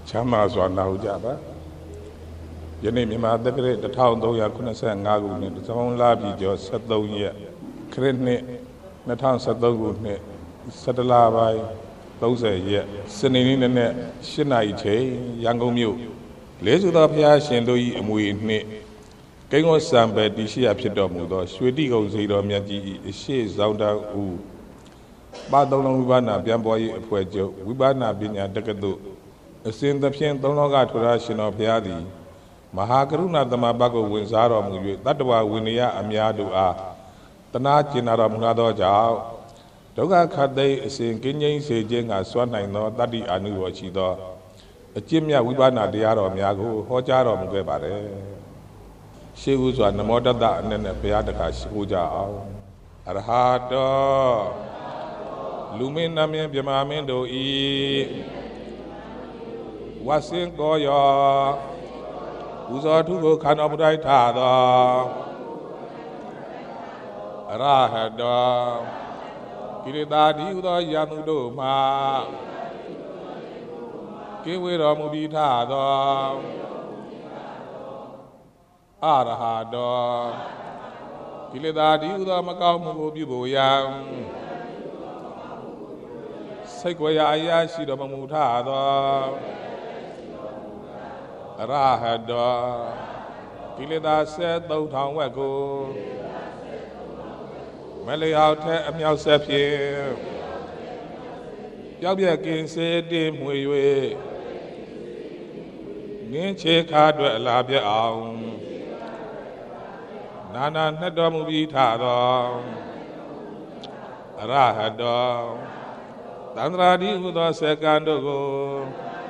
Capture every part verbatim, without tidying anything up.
Chama Zwana Ujaba Yanimima, the great the town though Yakunasan Nagu, the town labi just set though yet. Credit the town set though settle by those a yet. Sending in the net, Shinai, Yango Mew. Lays with up here, Shendoi, and we knit. Gang was some bed, the she appeared on Mudo, Swedi goes eight on Yaji, she is down down. But don't know Vana, Biamboy, Puejo, Wibana, Binya, Decado. A sin the Pian don't know got to ration of Piadi. Mahakaruna, the Mabago wins out of Muyu, that was Winia, Amiadu are. The Nachin out of Munado Jao. Doga Kade, saying Kenyan, say Jang, Swan, I know that the Anu what she do. A Jimia Wibana, the Aro Miago, Hojaro Mugabare. She was on the mother that and then a Piadakas, Uja. Arhado Luminami Biamamindo E. Wasing Goya Uza to go Kanabrai Tada Rahada Kiridadi Uda Yanudo Ma Kiwira Mubitada Arahada Kiridadi Uda Makamu Biboyam Sequoia Shida Mamutada Rahada Kilida said, though town wego Melly out a meow sepie Yabia again said, dim we Ninche Cadra Labia Aum Nana Nedamu Vitada Rahada Danradi Uda Secandogo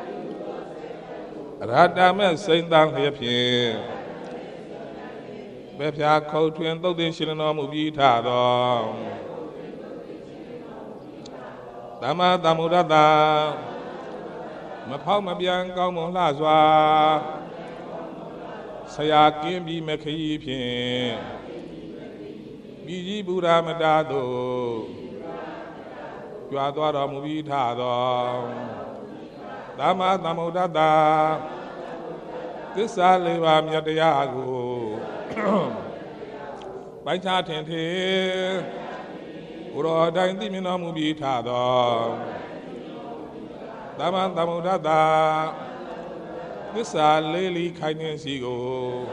Radame Saint Dan Happy Bepia Coat and Dodation of Mubita Dama Damudada Mapalma Bianca Molazwa Sayaki be Maki Biji Buddha Madado Yuadora Mubita Dama Damudada This I live am Yadayago By chatting here Uro Dimina Mubita Dama Damudada This I lily kindness ego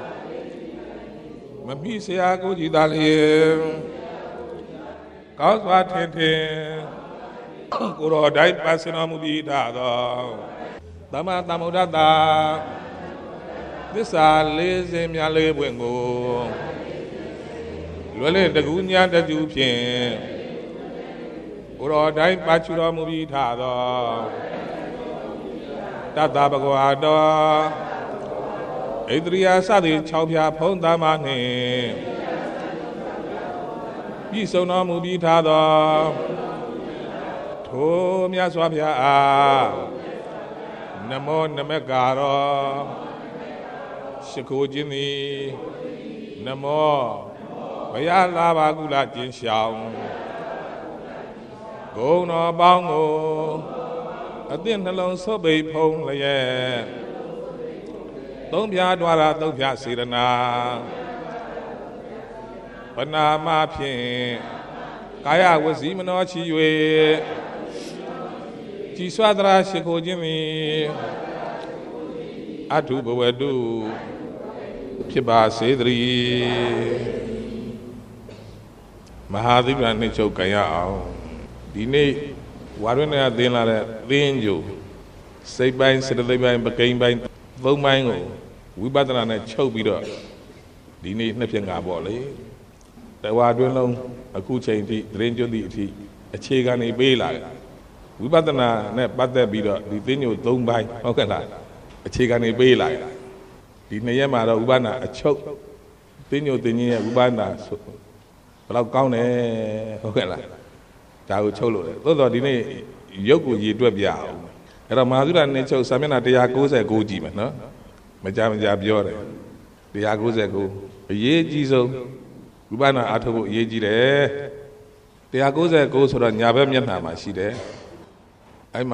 Mapisia Gujidali Cause what tente Uro died passing on Mubita Dama Damudada This are lazy Miale Wengo Lule the Gunya the Dupian Uro died Bachura Mubita Tatabagoada Adria Sadi Chopia Ponda Mane Bisona Mubita Tomia Swabia Namo Namegaro Shikojini Namo Bayala Bagula Jin Xiao Go no Bango A din alone so be pong laye Don't be a dwara, don't be a sirana Panama Pien Kaya was even a chiwe Chiswadra Shikojini Atu Bowedu Piba Sedri Mahadivra Nicho Kaya Dine Waruna Dina Ranjo Say by Saturday by Bacane by Vomango Wibatana Chobida Dine Nepanga Bolly The Wadrino a cool chain Ranjo D a Chegani Bela Wibatana Net Bata Bida the Dino Dome by Okala a Chegani Bela Dinayama Ubana a choke Dino Dinia Ubana Laukane Okala Tao Cholo Todo Dine Yoku Yidwabia Era Madura Nature Samina de Yagoza go Jima, no? Majam Jabiore the Yagoza go a ye jizo Ubana Atobo Yeji there. The Yagoza goes for a Nyabam Yanama, she there. I'm a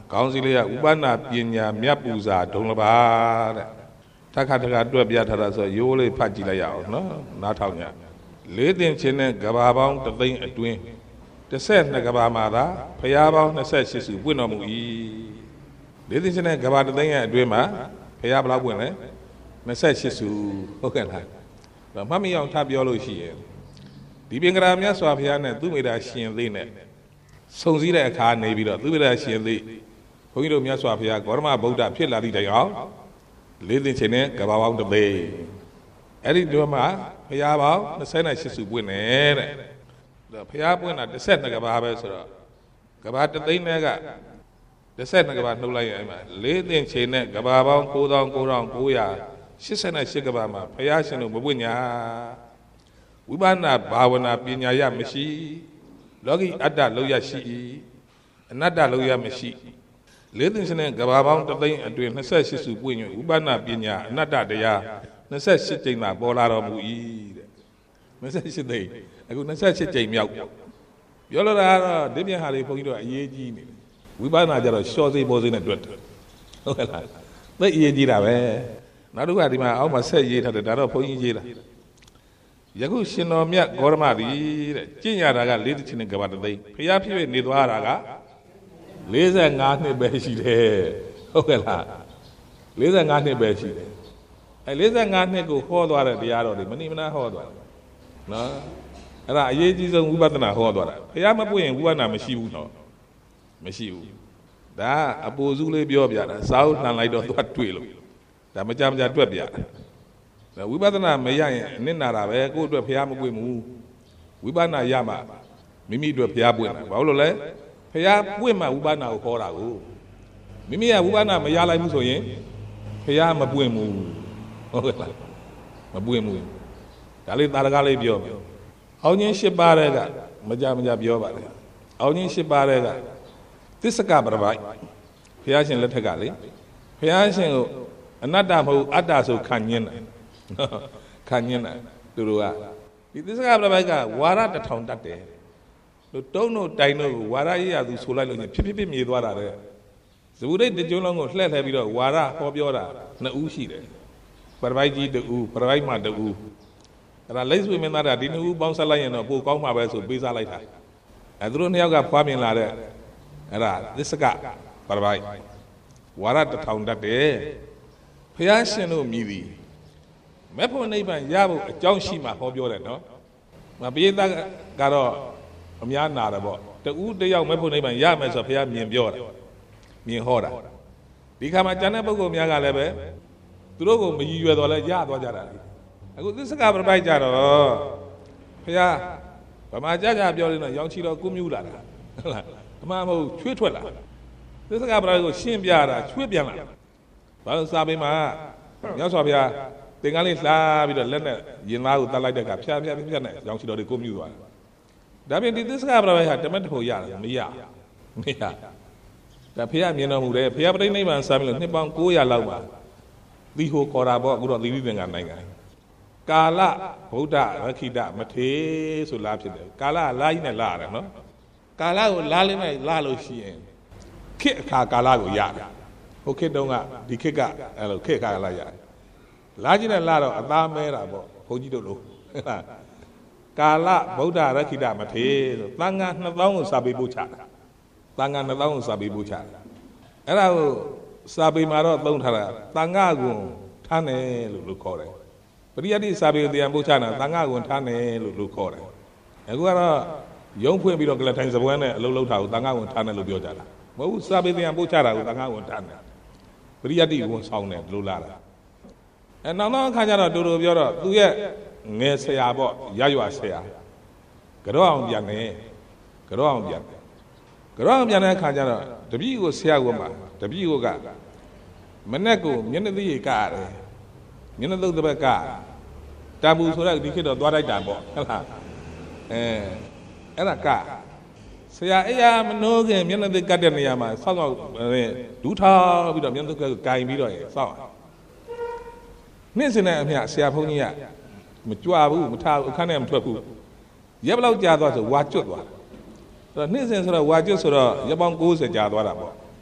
ခေါင်းစည်းလေးကဥပနာပညာမြတ်ပူဇာဒုံလပါတဲ့တခါတခါတွက်ပြထားတာဆိုရိုးလေးဖတ်ကြည့်လိုက်ရအောင်နော်နားထောင်ကြလေးတင်ချင်းနဲ့ကဘာပေါင်းတသိန်းအတွင်းတစ်ဆက်နှစ်ကဘာမှာသာဖရာပေါင်းနှစ်ဆက်ရှစ်စုပွင့်တော်မူ၏လေးတင်ချင်းနဲ့ကဘာတသိန်းရဲ့အတွင်းမှာဖရာဘယ်လောက်ပွင့်လဲနှစ်ဆက်ရှစ်စုဟုတ်ကဲ့လားမှတ်မိအောင်ထားပြောလို့ရှိရင်ဒီပင်ကရာမြတ်စွာဘုရားနဲ့သူမိတာရှင်သေးနဲ့စုံစည်းတဲ့အခါနေပြီးတော့သူမိတာရှင်သေးဘုန်းကြီးတို့မြတ်စွာဘုရားဂေါတမဗုဒ္ဓဖြစ်လာသည့်တိုင်အောင်လေးသိချင်းနဲ့ကဘာပေါင်းတစ်သိန်းအဲ့ဒီတော့မှဘုရားပေါင်းနှစ်ဆယ်နဲ့ရှစ်စုပွင့်နေတဲ့ဘုရားပွင့်တာတစ်ဆက်နှစ်ကဘာပဲဆိုတော့ကဘာတစ်သိန်းနဲ့ကတစ်ဆက်နှစ်ကဘာနှုတ်လိုက်ရင်အဲ့မှာလေးသိချင်းနဲ့ကဘာပေါင်းကိုးသောင်းကိုးထောင်ကိုးရာရှစ်ဆယ်နဲ့ရှစ်ကဘာမှာဘုရားရှင်တို့မပွင့်ညာဝိပဿနာဘာဝနာပညာရမရှိလောကီအတ္တလောက်ရရှိအနတ္တလောက်ရမရှိလေးသိန်းနဲ့ကဘာပေါင်းတစ်သိန်းအတွင်းနှစ်ဆက်ရှစ်စုပွင့်ညဝိပဿနာပညာအနတ္တတရားနှစ်ဆက်ရှစ်ကြိမ်သာပေါ်လာတော်မူ၏တဲ့နှစ်ဆက်ရှစ်ကြိမ်အခုနှစ်ဆက်ရှစ်ကြိမ်မြောက်ပြောလို့တာကတော့ဒီပြန်ဟာလေးဘုန်းကြီးတို့အရေးကြီးနေတယ်ဝိပဿနာကြတော့ရှော့စေးပေါ်စေးနဲ့တွက်တယ်ဟုတ်ကဲ့လားသိအရေးကြီးတာပဲနောက်တစ်ခါဒီမှာအောက်မှာဆက်ရေးထားတယ်ဒါတော့ဘုန်းကြီးရေးတာယခုရှင်တော်မြတ်ဂေါတမသည်တဲ့ကျင့်ရတာကလေးတစ်ချင်းနဲ့ကဘာတသိန်းဖျားဖြစ်နေသွားတာကလေးဆယ်ငါးနှစ်ပဲရှိတယ်ဟုတ်ကဲ့လားလေးဆယ်ငါးနှစ်ပဲရှိတယ်အဲလေးဆယ်ငါးနှစ်ကိုဟောသွားတဲ့တရားတော်တွေမနိမနာဟောသွားတယ်နော်အဲ့ဒါအရေးကြီးဆုံးဝိပဿနာဟောသွားတာဖျားမပွင့်ရင်ဝိပဿနာမရှိဘူးနော်မရှိဘူးဒါအပူစုလေးပြောပြတာစာအုပ်နှံလိုက်တော့သွားတွေ့လို့ဒါမကြမကြတွက်ပြတာဝိပဿနာမရရင်အနစ်နာတာပဲကိုယ့်အတွက်ဖျားမပွင့်ဘူးဝိပဿနာရမှမိမိအတွက်ဖျားပွင့်တာဘာလို့လဲဖျားပွင့်မှဝိပဿနာကိုခေါ်တာကိုမိမိကဝိပဿနာမရလိုက်ဘူးဆိုရင်ဖျားမပွင့်ဘူးဟုတ်ကဲ့လားမပွင့်ဘူးဒါလေးတာရကလေးပြောမယ်အောင်ချင်း၈ပါးတဲ့ကမကြမကြပြောပါလေအောင်ချင်း၈ပါးတဲ့ကသစ္စကပရပိုက်ဖျားရှင်လက်ထက်ကလေဖျားရှင်ကိုအနတ္တမဟုတ်အတ္တဆိုခံညင်းတယ်ခံညင်းတယ်သူတို့ကဒီသစ္စကပရပိုက်ကဝါရတထောင်တတ်တယ်တို့တုံးတို့တိုင်တို့ကိုဝါရရရသူဆိုလိုက်လို့ဖြစ်ဖြစ်ဖြစ်မြေသွားတာတဲ့ဇဝုဒိတ်တကြုံလုံးကိုလှည့်လှည့်ပြီးတော့ဝါရဟောပြောတာနှစ်ဦးရှိတယ်ပရပိုက်ကြီးတူပရပိုက်မှတူအဲ့ဒါလိမ့်ဆွေမင်းသားကဒီနှစ်ဦးပေါင်းဆက်လိုက်ရင်တော့ပိုကောင်းမှာပဲဆိုပေးစားလိုက်တာအဲသူတို့နှစ်ယောက်ကဖွားမြင်လာတဲ့အဲ့ဒါသစ္စကပရပိုက်ဝါရတထောင်တတ်တယ်ဘုရားရှင်တို့မြည်သည်မေဖို့နိဗ္ဗာန်ရဖို့အကြောင်းရှိမှဟောပြောတယ်နော်မပိဿကတော့အများနာတယ်ပေါ့တူတယောက်မေဖို့နိဗ္ဗာန်ရမယ်ဆိုဘုရားမြင်ပြောတာမြင်ဟောတာဒီခါမှာကျန်တဲ့ပုဂ္ဂိုလ်များကလည်းပဲသူတို့ကိုမရည်ရွယ်တော့လဲရသွားကြတာလေအခုသစ္စကပရပိုက်ကြတော့ဘုရားဗမာကြကြပြောနေတော့ရောင်ချီတော့ကုမြူလာတာဟုတ်လားအမှန်မဟုတ်ချွေးထွက်လာသစ္စကပရပိုက်ကိုရှင်းပြတာချွေးပြန်လာဘာလို့စာပေမှာမြတ်စွာဘုရားသင်္ကန်းလေးလှားပြီးတော့လက်နဲ့ရင်သားကိုတတ်လိုက်တဲ့ကဖြားဖြားဖြားနဲ့ရောင်ချီတော်တွေကိုမြူသွားတယ်ဒါပြင်ဒီသစ္စကပရပိုက်ဟာတမက်တဖို့ရတယ်မရမရဒါဖះမြင်တော်မူတယ်ဖះပရိနိဗ္ဗာန်စမ်းပြီးလို့နှစ်ပေါင်း၉ရာလောက်ပါသီဟိုခေါ်တာပေါ့အခုတော့သီရိသင်္ကန်းနိုင်ငံကာလဗုဒ္ဓရခိတမထေဆိုလားဖြစ်တယ်ကာလလာကြီးနဲ့လာရတယ်နော်ကာလကိုလာလေးနဲ့လာလို့ရှိရင်ခေတ်အခါကာလကိုရတယ်ဟိုခေတ်တုန်းကဒီခေတ်ကအဲ့လိုခေတ်အခါကာလရတယ်လာကြီးနဲ့လာတော့အသားမဲတာပေါ့ဘုန်းကြီးတို့လို့ကာလဗုဒ္ဓရခိတမထေဆိုသံဃာနှစ်သောင်းကိုစာပေပို့ချတာသံဃာနှစ်သောင်းကိုစာပေပို့ချတာအဲ့ဒါကိုစာပေမှာတော့သုံးထားတာသံဃာကွန်ထားတယ်လို့လို့ခေါ်တယ်ပရိယတ္တိစာပေတရားပို့ချတာသံဃာကွန်ထားတယ်လို့လို့ခေါ်တယ်အခုကတော့ရုံးဖွင့်ပြီးတော့ကလထိုင်စပွဲနဲ့အလုပ်လုပ်တာကိုသံဃာကွန်ထားတယ်လို့ပြောကြတာမဟုတ်ဘူးစာပေတရားပို့ချတာကိုသံဃာကွန်ထားတယ်ပရိယတ္တိကွန်ဆောင်တယ်လို့လာတာအဲနောက်တော့အခါကျတော့တူတူပြောတော့သူရဲ့ငယ်ဆရာပေါ့ရရွာဆရာကြောအောင်ပြန်နေကြောအောင်ပြန်ကြောအောင်ပြန်တဲ့အခါကျတော့တပည့်ကိုဆရာကမှတပည့်ကိုကမနဲ့ကိုမျက်နှာသိရကရတယ်မျက်နှာသုတ်တစ်ဘက်ကတာဘူးဆိုတော့ဒီခေတ်တော့သွားလိုက်တာပေါ့ဟုတ်လားအဲအဲ့ဒါကဆရာအေးရမနှိုးခင်မျက်နှာသိကတ်တဲ့နေရာမှာဆောက်ဆောက်ဒူးထားပြီးတော့မျက်နှာသိကကိုင်ပြီးတော့ဆောက်နေ့စဉ်နဲ့အမျှဆရာဘုန်းကြီးကမကြွဘူးမထားဘူးအခန်းထဲမထွက်ဘူးရက်ဘလောက်ကြာသွားဆိုဝါကျွတ်သွားအဲ့တော့နေ့စဉ်ဆိုတော့ဝါကျွတ်ဆိုတော့ရက်ပေါင်း၉၀ကြာသွားတာပေါ့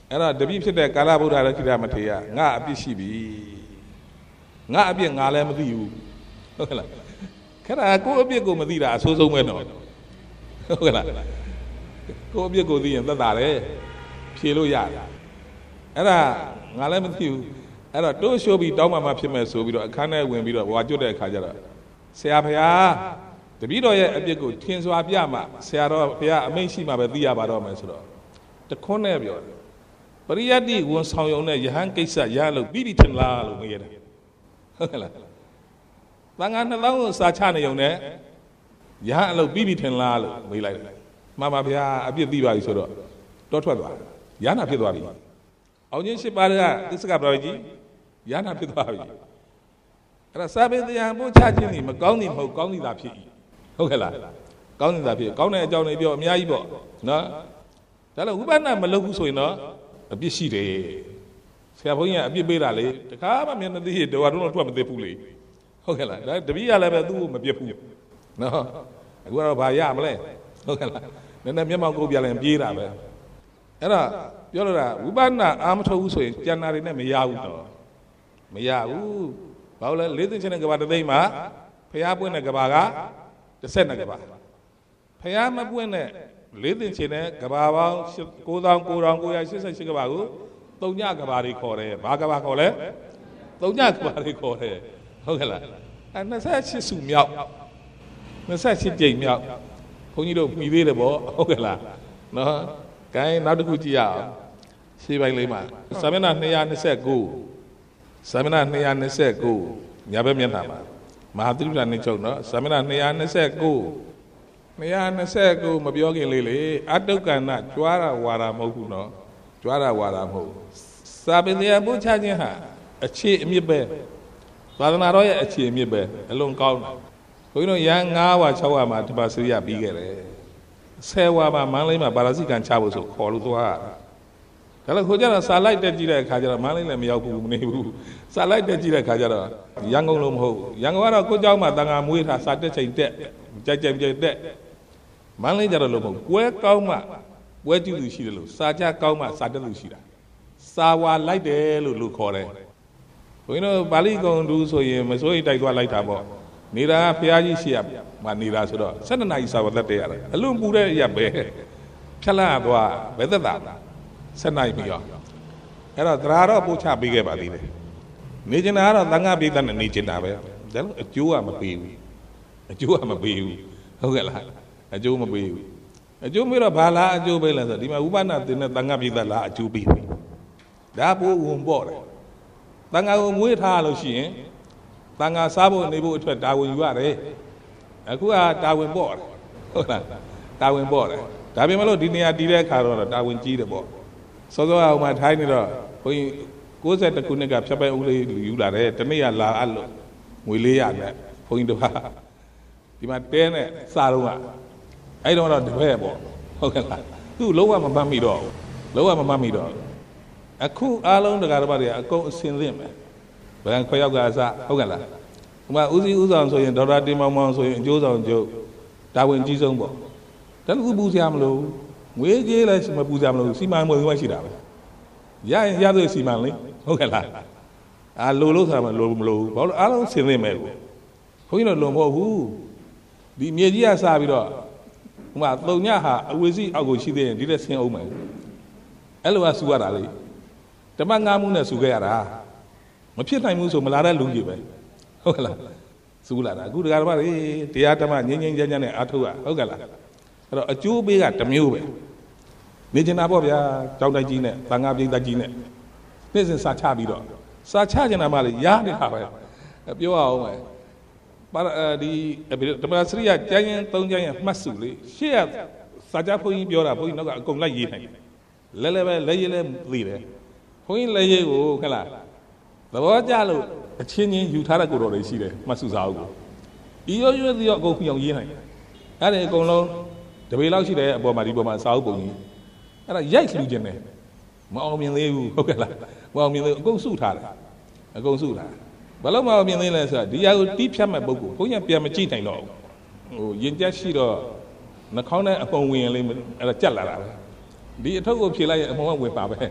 era debiဖြစ်တဲ့ကာလဗုဒ္ဓရခိတမထေရငါအပြစ်ရှိပြီငါအပြစ်ငါလည်းမသိဘူးဟုတ်ကဲ့လားခက်တာကိုအပြစ်ကိုမသိတာအဆိုးဆုံးပဲနော်ဟုတ်ကဲ့လားကိုအပြစ်ကိုသိရင်သက်သာတယ်ဖြေလို့ရတယ်အဲ့ဒါငါလည်းမသိဘူးအဲ့တော့တိုးရှိုးပြီးတောင်းမှမှဖြစ်မဲ့ဆိုပြီးတော့အခန်းထဲဝင်ပြီးတော့ဝါကျွတ်တဲ့အခါကျတော့ဆရာဖရာတပည့်တော်ရဲ့အပြစ်ကိုထင်စွာပြမှဆရာတော်ဘုရားအမိန့်ရှိမှပဲသိရပါတော့မယ်ဆိုတော့တခွန်းနဲ့ပြောတယ်ပရိယတ္တိဝန်ဆောင်ယုံနဲ့ယဟန်ကိစ္စရလို့ပြီးပြီထင်လားလို့မေးရတယ်ဟုတ်ကဲ့လားသံဃာနှစ်သောင်းကိုစာချနေုံနဲ့ယဟန်အလုပ်ပြီးပြီထင်လားလို့မေးလိုက်တယ်မှန်ပါဗျာအပြစ်သိပါပြီဆိုတော့တောထွက်သွားတယ်ယဟန်ဖြစ်သွားပြီအောင်ချင်းရှိပါတဲ့သစ္စကပရောကြီးယဟန်ဖြစ်သွားပြီအဲ့ဒါစာပေတရားပို့ချခြင်းนี่မကောင်းသည်မဟုတ်ကောင်းသည်သာဖြစ်၏ဟုတ်ကဲ့လားကောင်းသည်သာဖြစ်ကောင်းတဲ့အကြောင်းတွေပြောအများကြီးပေါ့နော်ဒါလည်းဝိပဿနာမလုပ်ဘူးဆိုရင်တော့အပြစ်ရှိတယ်ဆရာဘုန်းကြီးကအပြစ်ပေးတာလေတခါမှမျက်နှာသိရတော်တော်ထွက်မသိဘူးလေဟုတ်ကဲ့လားဒါတပည့်ရလည်းပဲသူ့ကိုမပြစ်ဘူးနော်အခုကတော့ဘာရမလဲဟုတ်ကဲ့လားနည်းနည်းမျက်မှောက်ကိုပြလိုက်ပြေးတာပဲအဲ့တော့ပြောလို့တာဝိပဿနာအာမထုတ်ဘူးဆိုရင်ကျန်တာတွေနဲ့မရဘူးတော့မရဘူးဘာလို့လဲလေးသိန်းချင်းတဲ့ကဘာတစ်သိန်းမှာဖျားပွင့်တဲ့ကဘာကတစ်ဆက်နဲ့ကဘာဖျားမပွင့်တဲ့လေးသိန်းချင်းတဲ့ကဘာပေါင်းကိုးသောင်းကိုးထောင်ကိုးရာရှစ်ဆယ့်ရှစ်ကဘာကိုသုံးညကဘာတွေခေါ်တယ်ဘာကဘာခေါ်လဲသုံးညကဘာတွေခေါ်တယ်ဟုတ်ကဲ့လားအဲနှစ်ဆယ့်ရှစ်စုမြောက်နှစ်ဆယ့်ရှစ်ကြိမ်မြောက်ဘုန်းကြီးတို့မှီသေးတယ်ပေါ့ဟုတ်ကဲ့လားနော်ဂိုင်းနောက်တစ်ခုကြည့်ရအောင်ရှေးပိုင်းလေးမှာစာမျက်နှာနှစ်ရာနှစ်ဆယ့်ကိုးစာမျက်နှာနှစ်ရာနှစ်ဆယ့်ကိုးညာဘက်မျက်နှာမှာမဟာသီရိပ္ပာနိချုပ်နော်စာမျက်နှာနှစ်ရာနှစ်ဆယ့်ကိုးနှစ်ရာနှစ်ဆယ့်ကိုးမပြောခင်လေးလေအတုက္ကဏကြွားတာဝါတာမဟုတ်ဘူးနော်ကြွားတာဝါတာမဟုတ်စာပေတရားပို့ချခြင်းဟာအခြေအမြစ်ပဲသာသနာတော်ရဲ့အခြေအမြစ်ပဲအလွန်ကောင်းတယ်ဘုန်းကြီးတို့ရန်၅ဝါ၆ဝါမှာတပါစရိယပြီးခဲ့တယ်ဆယ်ဝါမှာမန္တလေးမှာပါရဇိကံချဖို့ဆိုခေါ်လို့သွားဒါလည်းခိုးကြတော့စာလိုက်တက်ကြည့်တဲ့အခါကျတော့မန္တလေးလည်းမရောက်ဘူးမနေဘူးစာလိုက်တက်ကြည့်တဲ့အခါကျတော့ရန်ကုန်လို့မဟုတ်ရန်ကုန်ကတော့ကိုเจ้าမှာတန်ခါမွေးထားစာတက်ချိန်တက်ကြိုက်ကြိုက်ကြိုက်တက်မန္တလေးကျတော့လို့မဟုတ်ပွဲကောင်းမှပွဲကြည့်လူရှိတယ်လို့စာကြကောင်းမှစာတက်လူရှိတာစာဝါလိုက်တယ်လို့လူခေါ်တယ်ဘုန်းကြီးတို့ပါဠိကုံတူဆိုရင်မစိုးရိမ်တိုက်သွားလိုက်တာပေါ့နေတာဖျားကြီးရှိရမှာနေတာဆိုတော့၁၂နာရီစာဝတ်တက်ရတယ်အလွန်ပူတဲ့ရက်ပဲဖြတ်လာသွားဘယ်သက်တာ၁၂နာရီပြီးရောအဲ့တော့တရားတော့ပို့ချပေးခဲ့ပါသေးတယ်နေကျင်တာကတော့သံဃာပိဋကနဲ့နေကျင်တာပဲဒါလို့အကျိုးကမပေးဘူးအကျိုးကမပေးဘူးဟုတ်ကဲ့လားအကျိုးမပေးဘူးအကျိုးမေးတော့ဘာလားအကျိုးပေးလဲဆိုဒီမှာဥပနာတင်တဲ့သံဃာပိဋကလားအကျိုးပေးပြီဒါပို့ဝင်ပေါ့တယ်သံဃာကိုမွေးထားလို့ရှိရင်သံဃာစားဖို့နေဖို့အတွက်တာဝန်ယူရတယ်အခုကတာဝန်ပေါ့တယ်ဟုတ်လားတာဝန်ပေါ့တယ်ဒါပေမဲ့လို့ဒီနေရာတည်တဲ့အခါတော့တာဝန်ကြီးတယ်ပေါ့စောစောအောင်မှထိုင်းနေတော့ဘုန်းကြီး၉၁ခုနှစ်ကဖြတ်ပဲဦးလေးယူလာတယ်တနေ့ကလာအပ်လို့ငွေလေးရနဲ့ဘုန်းကြီးတို့ကဒီမှာတဲနဲ့စားတော့ကအဲ့တော့တော့တပည့်ပေါ့ဟုတ်ကဲ့လားသူ့လုံးဝမမှတ်မိတော့လုံးဝမမှတ်မိတော့အခုအားလုံးတရားတော်တွေအကုန်အစင်သင့်ပဲဘယ်ခွဲယောက်ကအစဟုတ်ကဲ့လားဥပမာဦးစီးဦးဆောင်ဆိုရင်ဒေါက်တာတင်မောင်မောင်ဆိုရင်အကျိုးဆောင်ကျုပ်တာဝန်ကြီးဆုံးပေါ့ဒါလည်းသူပူစရာမလိုငွေကြေးလည်းမပူစရာမလိုစီမံမွေးဝဲရှိတာပဲရရင်ရတဲ့စီမံလေးဟုတ်ကဲ့လားအာလိုလို့ဆိုတာမလိုမလိုဘာလို့အားလုံးစင်သင့်မဲ့ကိုဘုန်းကြီးတို့လွန်မဟုတ်ဘူးဒီမြေကြီးကစားပြီးတော့ဥပမာသုံညဟာအဝေစီအောက်ကိုရှိသေးရင်ဒီလက်ဆင်းအောင်မယ်အဲ့လိုကစူရတာလေဓမ္မငါးမှုနဲ့စူခဲ့ရတာမဖြစ်နိုင်ဘူးဆိုမလာတဲ့လူကြီးပဲဟုတ်ကဲ့လားစူလာတာအခုတရားဓမ္မတွေတရားဓမ္မငြိမ်းငြိမ်းချမ်းချမ်းနဲ့အားထုတ်ရဟုတ်ကဲ့လားအဲ့တော့အကျိုးပေးကတစ်မျိုးပဲနေကျင်တာပေါ့ဗျာကြောက်တိုက်ကြီးနဲ့သံဃာပိဋကကြီးနဲ့နေ့စဉ်စာချပြီးတော့စာချကျင်တာမှလည်းရားနေတာပဲပြောရအောင်ပဲပါဒီဓမ္မစရိယကျမ်းရင်သုံးကျမ်းရင်မှတ်စုလေရှေ့ကစာချဘုန်းကြီးပြောတာဘုန်းကြီးတော့ကအကုန်လိုက်ရေးနိုင်လဲလဲပဲလဲရေးလဲသိတယ်ဘုန်းကြီးလဲရေးကိုခက်လားသဘောကျလို့အချင်းချင်းယူထားတဲ့ကိုယ်တော်တွေရှိတယ်မှတ်စုစာအုပ်ကိုဒီရောရွေးစီရောအကုန်ပြောင်းရေးနိုင်အဲ့ဒါအကုန်လုံးတပေလောက်ရှိတယ်အပေါ်မှာဒီပေါ်မှာစာအုပ်ပုံကြီးအဲ့ဒါရိုက်လှူခြင်းတယ်မအောင်မြင်သေးဘူးဟုတ်ကဲ့လားမအောင်မြင်သေးအကုန်စုထားတယ်အကုန်စုထားဘယ်လို့မအောင်မြင်သေးလဲဆိုတော့ဒီဟာကိုတီးဖြတ်မဲ့ပုဂ္ဂိုလ်ဘုန်းကြီးပြန်မကြည့်နိုင်တော့ဘူးဟိုရင်ကြက်ရှိတော့နှာခေါင်းနဲ့အပုံဝင်လေးအဲ့ဒါကြက်လာတာပဲဒီအထုပ်ကိုဖြေလိုက်ရင်အပုံကဝင်ပါပဲ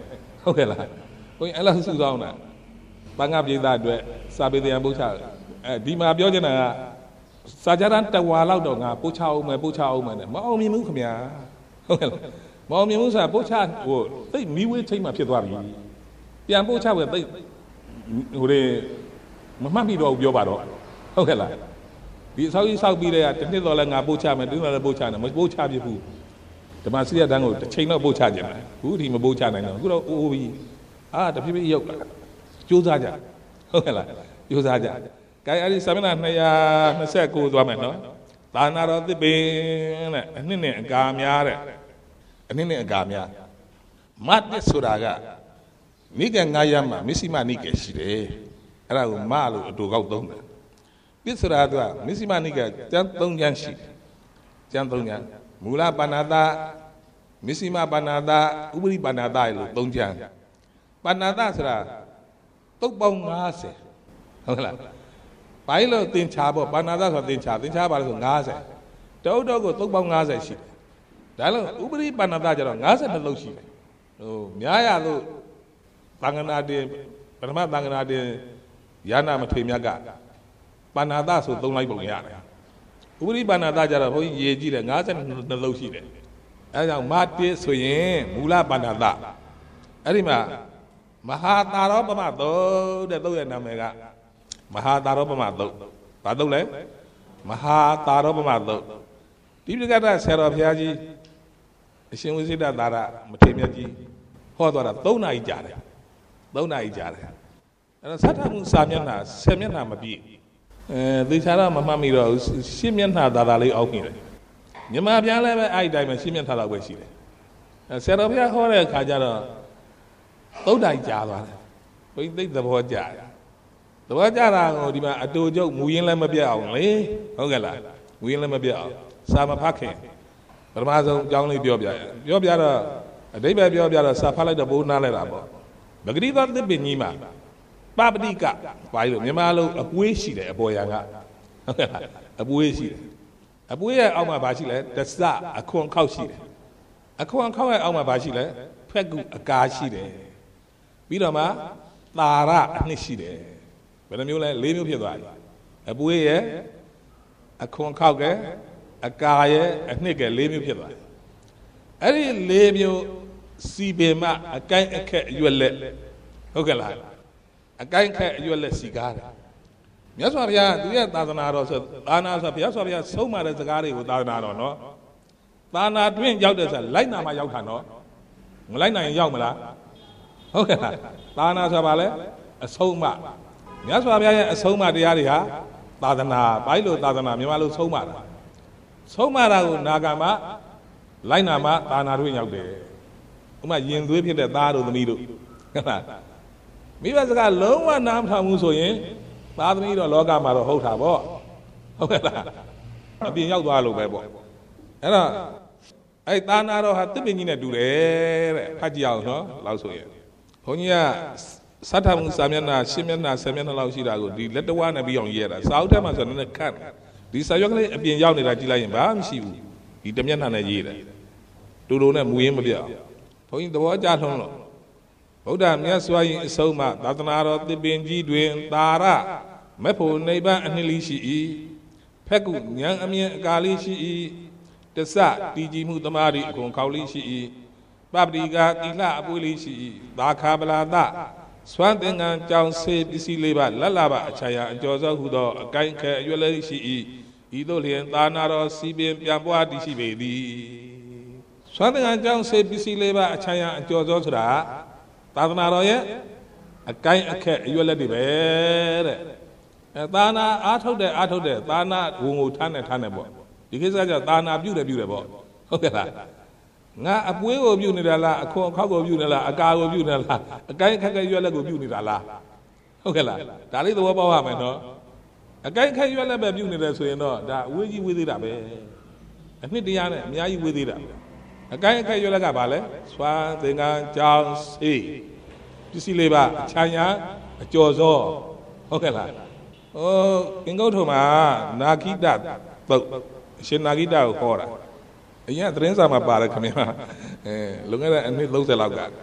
ဟုတ်ကဲ့လားဘုန်းကြီးအဲ့လိုစုဆောင်တာတန်ခါပြည်သားအတွက်စာပေတရားပို့ချအဲဒီမှာပြောချင်တာကစာကြမ်းတဝါလောက်တော့ငါပို့ချအောင်မယ်ပို့ချအောင်မယ်နဲ့မအောင်မြင်ဘူးခင်ဗျာဟုတ်ကဲ့လားမအောင်မြင်ဘူးဆိုတာပို့ချဟိုသိမီးဝေးချိန်မှဖြစ်သွားပြီပြန်ပို့ချပဲသိဟိုလေမမှတ်မိတော့ဘူးပြောပါတော့ဟုတ်ကဲ့လားဒီအဆောက်အဦဆောက်ပြီးတဲ့ကတစ်နှစ်တော့လဲငါပို့ချမယ်တစ်နှစ်တော့လဲပို့ချတယ်မပို့ချပြဘူးဓမ္မစီရတန်းကိုတစ်ချိန်တော့ပို့ချကြတယ်ဘူးဒီမပို့ချနိုင်တော့အခုတော့အိုးပြီးအာတဖြည်းဖြည်းရောက်လာကြိုးစားကြဟုတ်ကဲ့လားကြိုးစားကြကဲအဲ့ဒီစာမျက်နှာနှစ်ရာနှစ်ဆယ့်ကိုသွားမယ်နော်သာနာတော်သစ်ပင်တဲ့အနှစ်နဲ့အကာများတဲ့အနှစ်နဲ့အကာများမတ်တစ်ဆိုတာကနိကေငါးရမှာမစ္စည်းမနိကေရှိတယ်အဲ့ဒါကိုမလို့အတူကောက်သုံးတယ်ပစ္ဆရာကမစ္စည်းမနိကေကျမ်းသုံးကျမ်းရှိတယ်ကျမ်းသုံးကျမ်းမူလပါဏာတမစ္စည်းမပါဏာတဥပရိပါဏာတလို့သုံးကျမ်းပါဏာတဆိုတာတုတ်ပေါင်း၅၀ဟုတ်လားဘာလို့သင်္ချာပေါ့ပါဏာတဆိုတာသင်္ချာသင်္ချာပါလို့ဆို၅၀တုတ်တော့ကိုတုတ်ပေါင်း၅၀ရှိတယ်ဒါလို့ဥပရိပါဏာတကျတော့၅၂လုံးရှိတယ်ဟိုများရလို့သံဃနာတင်ပထမသံဃနာတင်ယာနာမထေမြတ်ကပါဏာတဆိုသုံးလိုက်ပုံရတယ်ဥပရိပါဏာတကျတော့ဘုန်းကြီးရေးကြည့်တယ်၅၂လုံးရှိတယ်အဲဒါကြောင့်မတေဆိုရင်မူလပါဏာတအဲ့ဒီမှာမဟာတာရောပမသုတ်တဲ့သုတ်ရဲ့နာမည်ကမဟာတာရောပမသုတ်ဘာသုတ်လဲမဟာတာရောပမသုတ်ဒီပြကတဆရာတော်ဘုရားကြီးအရှင်ဝိစိတ္တသာရမထေရမြတ်ကြီးဟောသွားတာ၃နာရီကြာတယ်၃နာရီကြာတယ်အဲ့တော့သတ္တမှုစာမျက်နှာဆယ်မျက်နှာမပြည့်အဲသေချာတော့မမှတ်မိတော့ရှင်းမျက်နှာသာသာလေးအောက်နေတယ်မြန်မာပြန်လည်းပဲအဲ့ဒီတိုင်းပဲရှင်းမျက်နှာတော့ပဲရှိတယ်အဲဆရာတော်ဘုရားဟောတဲ့အခါကျတော့သုံးနာရီကြာသွားတယ်ဘုန်းကြီးသိသဘောကျတယ်သဘောကျတာကိုဒီမှာအတူကျုပ်မူရင်းလည်းမပြတ်အောင်လေဟုတ်ကဲ့လားမူရင်းလည်းမပြတ်အောင်စာမဖတ်ခင်ပထမဆုံးအကြောင်းလေးပြောပြရပြောပြတော့အဓိပ္ပာယ်ပြောပြတော့စာဖတ်လိုက်တော့ဘိုးနားလိုက်တာပေါ့ပဂတိသောသစ်ပင်ကြီးမှာပပတိကဘာလို့မြန်မာလိုအပွေးရှိတယ်အပေါ်ရန်ကဟုတ်ကဲ့လားအပွေးရှိတယ်အပွေးရဲ့အောက်မှာဘာရှိလဲတစအခွန်ခောက်ရှိတယ်အခွန်ခောက်ရဲ့အောက်မှာဘာရှိလဲဖက်ကူအကာရှိတယ်ပြီးတော့မှသာရအနှစ်ရှိတယ်ဘယ်နှမျိုးလဲ၄မျိုးဖြစ်သွားပြီအပွေးရဲ့အခွန်ခောက်ကဲအကာရဲ့အနှစ်ကဲ၄မျိုးဖြစ်သွားတယ်အဲ့ဒီ၄မျိုးစီပင်မအကိုင်းအခက်အရွက်လက်ဟုတ်ကဲ့လားအကိုင်းအခက်အရွက်လက်စီကားတယ်မြတ်စွာဘုရားသူရဲ့သာသနာတော်ဆိုသာနာဆိုဘုရားစွာဘုရားဆုံးမတဲ့စကားတွေကိုသာသနာတော်နော်သာနာတွင်ရောက်တဲ့ဆိုလိုက်နာမှရောက်တာနော်မလိုက်နိုင်ရင်ရောက်မလားဟုတ်ကဲ့လားသာနာဆိုပါလေအဆုံးမမြတ်စွာဘုရားရဲ့အဆုံးအမတရားတွေဟာသာသနာဘိုင်းလိုသာသနာမြန်မာလိုဆုံးမတာဆုံးမတာကိုနာဂမလိုက်နာမှသာနာတွင်ရောက်တယ်ဥမာရင်သွေးဖြစ်တဲ့သားတို့သမီးတို့ဟုတ်လားမိဘစကားလုံးဝနားမထောင်ဘူးဆိုရင်သားသမီးတော့လောကမှာတော့ဟုတ်တာပေါ့ဟုတ်ကဲ့လားအပြင်ရောက်သွားလို့ပဲပေါ့အဲ့တော့အဲ့သာနာတော်ဟာတစ်ပင်ကြီးနဲ့တူတယ်တဲ့ဖတ်ကြည့်အောင်နော်လောက်ဆိုရင်ဘုန်းကြီးကစတ္ထမှုစာမျက်နှာရှင်းမျက်နှာဆယ်မျက်နှာလောက်ရှိတာကိုဒီလက်တော်နဲ့ပြီးအောင်ရေးရတာစာအုပ်ထဲမှာဆိုတော့နည်းနည်းခတ်ဒီစာရွက်ကလေးအပြင်ရောက်နေတာကြည့်လိုက်ရင်ဘာမှမရှိဘူးဒီတစ်မျက်နှာနဲ့ရေးတယ်တူတူနဲ့မူရင်းမပြအောင်ဘုန်းကြီးသဘောကျထုံးလို့ဗုဒ္ဓမြတ်စွာဘုရားအဆုံးအမသာသနာတော်သစ်ပင်ကြီးတွင်သာရမေဖို့နိဗ္ဗာန်အနှစ်လေးရှိ၏ဖက်ကုဉာဏ်အမြင်အကာလေးရှိ၏တစ္ဆတည်ကြည်မှုသမာဓိအခွန်ခေါက်လေးရှိ၏ပပတိကာတိလှအပွေးလေးရှိ၏သာခာပလာတစွမ်းသင်္ကန်းကြောင့်ဆေးပစ္စည်းလေးပါလက်လာပါအချာယအကျော်စောဟုသောအကိုင်းခဲအရွက်လေးရှိ၏ဤသို့လျင်သာနာတော်စီပင်ပြန်ပွားတည်ရှိပေသည်စွမ်းသင်္ကန်းကြောင့်ဆေးပစ္စည်းလေးပါအချာယအကျော်စောဆိုတာသာသနာတော်ရဲ့အကိုင်းအခက်အရွက်လက်တွေပဲတဲ့အဲသာနာအားထုတ်တဲ့အားထုတ်တဲ့သာနာဝင်ကိုထမ်းတယ်ထမ်းတယ်ပေါ့ဒီကိစ္စကသာနာပြုတယ်ပြုတယ်ပေါ့ဟုတ်ကဲ့လားငါအပွေးကိုပြုနေတာလားအခွန်အခောက်ကိုပြုနေလားအကာကိုပြုနေလားအကိုင်းခက်ခက်ရွက်လက်ကိုပြုနေတာလားဟုတ်ကဲ့လားဒါလေးသဘောပေါက်ရမယ်နော်အကိုင်းခက်ရွက်လက်ပဲပြုနေတယ်ဆိုရင်တော့ဒါအဝေးကြီးဝေးသေးတာပဲအနှစ်တရားနဲ့အများကြီးဝေးသေးတာအကိုင်းအခက်ရွက်လက်ကဘာလဲစွမ်းသင်္ကန်းကြောင်းစေးပစ္စည်းလေးပါအချမ်းညာအကျော်စောဟုတ်ကဲ့လားဟိုကင်္ဂုတ်ထုံမှာနာခိတသုတ်အရှင်နာခိတကိုခေါ်တာအရင်သတင်းစာမှာပါတယ်ခင်ဗျာအဲလုံခဲ့တဲ့အနှစ်၃၀လောက်က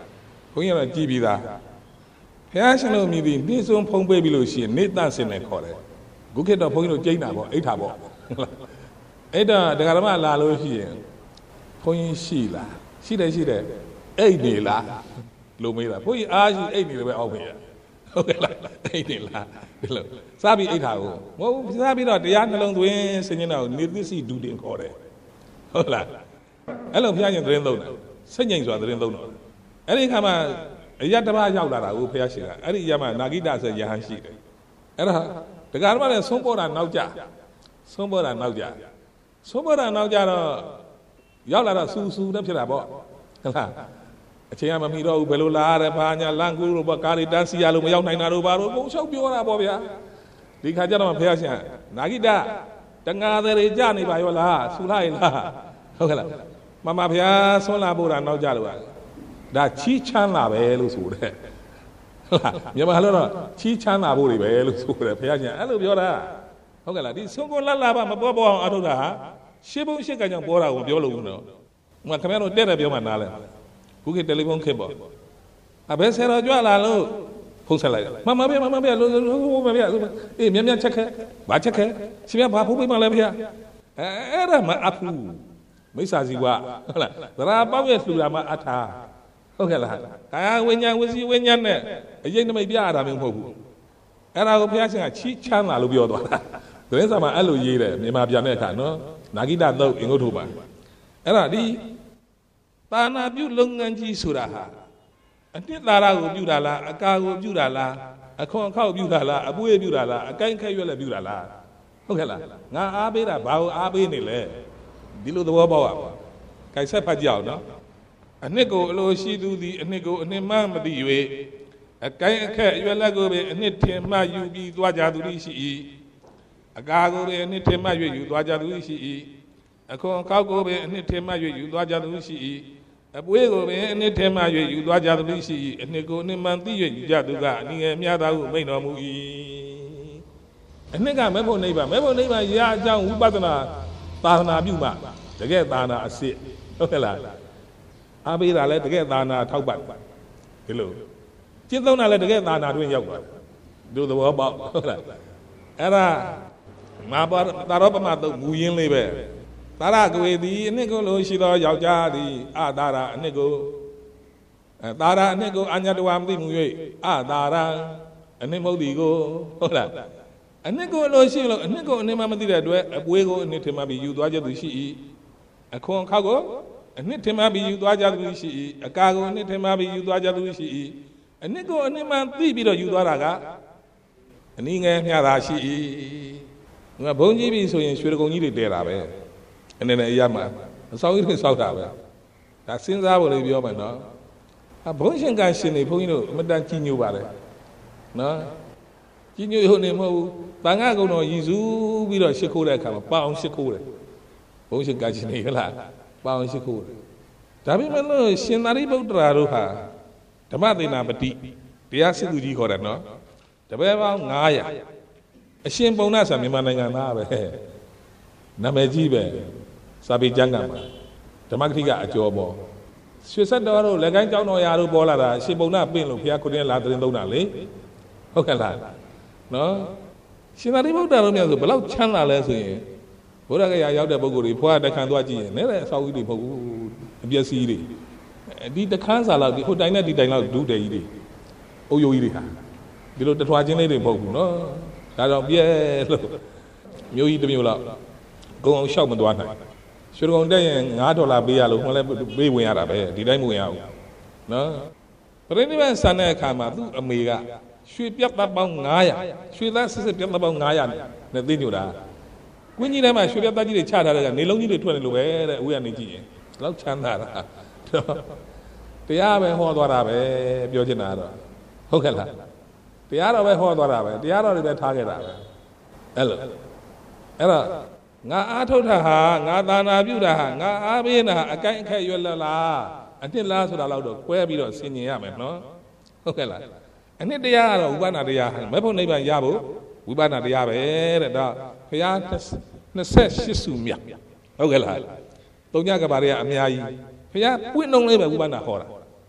ဘုန်းကြီးကကြည်ပြီးသားဘုရားရှင်တို့မြည်ပြီးနှိမ့်ဆုံးဖုံးပေးပြီးလို့ရှိရင်နေတန့်စင်နဲ့ခေါ်တယ်ခုခေတ်တော့ဘုန်းကြီးတို့ကျိန်းတာပေါ့အိဋ္ဌာပေါ့အဲ့တော့ဒကာဓမ္မလာလို့ရှိရင်ဘုန်းကြီးရှိလားရှိတယ်ရှိတယ်အိတ်နေလားလို့မေးတာဘုန်းကြီးအားရှိအိတ်နေတယ်ပဲအောက်မေးရဟုတ်ကဲ့လားအိတ်နေလားဒီလိုစားပြီးအိတ်ထာကိုမဟုတ်ဘူးစားပြီးတော့တရားနှလုံးသွင်းစင်ញင်တော့နေသစ္စည်းဒူတင်ခေါ်တယ်ဟုတ်လားအဲ့လိုဘုရားရှင်သတင်းသုံးတယ်စိတ်ငြိမ်စွာသတင်းသုံးတော့အဲ့ဒီခါမှာအရတ္တဘာရောက်လာတာကိုဘုရားရှင်ကအဲ့ဒီရမှာနာဂိတဆိုရဟန်းရှိတယ်အဲ့ဒါဒကာဓမ္မလည်းဆုံးပေါ်တာနောက်ကြဆုံးပေါ်တာနောက်ကြဆုံးပေါ်တာနောက်ကြတော့ရောက်လာတော့စူစူနဲ့ဖြစ်တာပေါ့ဟုတ်လားအချိန်ကမမီတော့ဘူးဘယ်လိုလာရဘာညာလန်ကူလို့ပေါ့ကာရီတန်းစီရလို့မရောက်နိုင်တာတို့ဘာလို့ပုံလျှောက်ပြောတာပေါ့ဗျာဒီခါကျတော့ဘုရားရှင်နာဂိတတငါတွေကြနေပါရောလားဆူလိုက်လားဟုတ်ကဲ့လားမမဘုရားဆွမ်းလာဖို့တာနောက်ကြလို့ပါဒါချီးချမ်းလာပဲလို့ဆိုတယ်ဟုတ်လားမြန်မာလို့တော့ချီးချမ်းလာဖို့တွေပဲလို့ဆိုတယ်ဘုရားရှင်အဲ့လိုပြောတာဟုတ်ကဲ့လားဒီဆုံးကိုလှလှပါမပေါ်ပေါ်အောင်အထုတ်တာဟာရှင်းဖို့ရှင်းကကြောင်ပေါ်တာကိုပြောလို့ဘူးနော်ဟိုခင်ဗျားတို့တဲ့တယ်ပြောမှနားလဲခုခေတ်တယ်လီဖုန်းခေတ်ပေါ့အဘယ်ဆယ်တော်ကြွလာလို့ဖုန်းဆက်လိုက်မမဖေမမဖေလို့မဖေအေးမြတ်မြတ်ချက်ခဲဘာချက်ခဲရှင်မြတ်ဘာဖုန်းပေးမှလဲဖေအဲအဲ့ဒါမအဖူမိစ္ဆာစီကဟုတ်လားသရာပေါက်ရဲ့လှူတာမှအထာဟုတ်ကဲ့လားကာယဝိညာဉ်ဝစီဝိညာဉ်နဲ့အရေးနမိတ်ပြရတာမျိုးမဟုတ်ဘူးအဲ့ဒါကိုဘုရားရှင်ကချီးချမ်းသာလို့ပြောသွားတာသတင်းစာမှာအဲ့လိုရေးတယ်မြန်မာပြန်တဲ့အခါနော်နာဂိတသုတ်အင်္ဂုတ္ထုမှာအဲ့ဒါဒီသာနာပြုလုပ်ငန်းကြီးဆိုတာဟာအနှစ်သာရကိုပြုတာလားအကာကိုပြုတာလားအခွန်အခောက်ပြုတာလားအပွေးပြုတာလားအကိုင်းခက်ရွက်လည်းပြုတာလားဟုတ်ကဲ့လားငါအားပေးတာဘာကိုအားပေးနေလဲဒီလိုသဘောပေါက်ရပါကိုင်ဆက်ဖတ်ကြအောင်နော်အနှစ်ကိုအလိုရှိသူသည်အနှစ်ကိုအနှစ်မှမသိ၍အကိုင်းအခက်ရွက်လက်ကိုပဲအနှစ်ထင်မှယူပြီးသွားကြသူရှိ၏အကာကိုပဲအနှစ်ထင်မှ၍ယူသွားကြသူရှိ၏အခွန်အခောက်ကိုပဲအနှစ်ထင်မှ၍ယူသွားကြသူရှိ၏အပွေးကိုပဲအနှစ်ထင်မှ၍ယူသွားကြသူရှိ၏အနှစ်ကိုအနှစ်မှသိ၍ယူကြသူကအနည်းငယ်မြတ်သားဟုမိန့်တော်မူ၏အနှစ်ကမဲ့ဖို့နိဗ္ဗာန်မဲ့ဖို့နိဗ္ဗာန်ရာအကြောင်းဝိပဿနာသာသနာပြုမှတကယ်သာနာအစစ်ဟုတ်ကဲ့လားအားပေးတာလည်းတကယ်သာနာထောက်ပံ့ဒီလိုကျင့်သုံးတာလည်းတကယ်သာနာတွင်ရောက်သွားဒီသဘောပေါက်ဟုတ်လားအဲ့ဒါမဘာသာရောပမတုတ်မူရင်းလေးပဲသာရကဝေသည်အနှစ်ကိုလိုရှိသောယောက်ျားသည်အသာရအနှစ်ကိုအဲသာရအနှစ်ကိုအညတဝမသိမှု၍အသာရအနှစ်မဟုတ်သည်ကိုဟုတ်လားအနှစ်ကိုလိုရှိလို့အနှစ်ကိုအနှစ်မှမသိတဲ့အတွက်အပွေးကိုအနှစ်ထင်မှပြီးယူသွားကြသူရှိ၏အခွန်ခောက်ကိုအနှစ်ထင်မှပြီးယူသွားကြသူရှိ၏အကာကိုအနှစ်ထင်မှပြီးယူသွားကြသူရှိ၏အနှစ်ကိုအနှစ်မှသိပြီးတော့ယူသွားတာကအနည်းငယ်မျှတာရှိ၏ငါဘုံကြီးပြီဆိုရင်ရွှေတကုံကြီးတွေတဲတာပဲအနေနဲ့အရမှာအဆောင်ကြီးတွေစောက်တာပဲဒါစဉ်းစားဖို့လေးပြောမယ်နော်အဘုံရှင်ကရှင်နေဘုန်းကြီးတို့အမတန်ကြီးညိုပါတယ်နော်ကြီးညိုဟုတ်နေမဟုတ်ဘူးတန်ခါကုံတော်ရည်စူးပြီးတော့ရှ िख ိုးတဲ့အခါမှာပအောင်ရှ िख ိုးတယ်ဘုံရှင်ကရှင်နေဟလားပအောင်ရှ िख ိုးတယ်ဒါပေမဲ့လို့ရှင်သာရိပုတ္တရာတို့ဟာဓမ္မသေနာပတိတရားစစ်သူကြီးခေါ်တယ်နော်တပည့်ပေါင်းငါးရာအရှင်ပုံနာဆိုမြန်မာနိုင်ငံသားပဲနာမည်ကြီးပဲစာပေကျမ်းကမှာဓမ္မဂတိကအကျော်ပေါ်ရွှေဆက်တော်တို့လက်ကိုင်းကျောင်းတော်ရာတို့ပေါ်လာတာအရှင်ပုံနာပင့်လို့ဘုရားခုနှစ်လာသတင်းသုံးတာလေဟုတ်ကဲ့လားနော်ရှင်သာရိပုတ္တရာတို့များဆိုဘယ်လောက်ချမ်းသာလဲဆိုရင်ဘုရားကရာရောက်တဲ့ပုဂ္ဂိုလ်တွေဘွားတခန်းသွားကြည့်ရင်လည်းလည်းအဆောက်အဦတွေမဟုတ်ဘူးအပျက်စီးတွေဒီတခန်းစာလောက်ဒီဟိုတိုင်နဲ့ဒီတိုင်လောက်ဒုတယ်ကြီးတွေအုပ်ယိုးကြီးတွေဟာဒီလိုတထွာချင်းလေးတွေမဟုတ်ဘူးနော်ဒါကြောင့်ပြဲလို့မျိုးကြီးတစ်မျိုးလောက်ကုံအောင်ရှောက်မသွားနိုင်ရွှေကုံတက်ရင်ငါးဒေါ်လာပေးရလို့ဟိုလည်းပေးဝင်ရတာပဲဒီတိုင်းမဝင်ရဘူးနော်ပရိနိဗ္ဗာန်ဆန်တဲ့အခါမှာသူ့အမေကရွှေပြတ်သားပေါင်းငါးရာရွှေသားစစ်စစ်ပြတ်သားပေါင်းငါးရာနဲ့သိညိုတာကွင်းကြီးထဲမှာရွှေပြတ်သားကြီးတွေချထားတဲ့ကနေလုံးကြီးတွေထွက်နေလို့ပဲတဲ့အဝေးကနေကြည့်ရင်လောက်ချမ်းသာတာတရားပဲဟောသွားတာပဲပြောချင်တာတော့ဟုတ်ကဲ့လားတရားတော်ပဲဟောသွားတာပဲတရားတော်တွေပဲထားခဲ့တာပဲအဲ့လိုအဲ့တော့ငါအားထုတ်တာဟာငါသာနာပြုတာဟာငါအားပေးတာဟာအကိုင်းအခက်ရွက်လလားအနှစ်လားဆိုတာတော့ကွဲပြီးတော့ဆင်ញင်ရမယ်နော်ဟုတ်ကဲ့လားအနှစ်တရားကတော့ဝိပဿနာတရားမဲ့ဖို့နိဗ္ဗာန်ရဖို့ဝိပဿနာတရားပဲတဲ့ဒါဘုရားနှစ်ဆယ့်ရှစ်စုမြတ်ဟုတ်ကဲ့လားသုံးညကဘာတွေကအများကြီးဘုရားပွင့်လုံးလေးပဲဝိပဿနာဟောတာ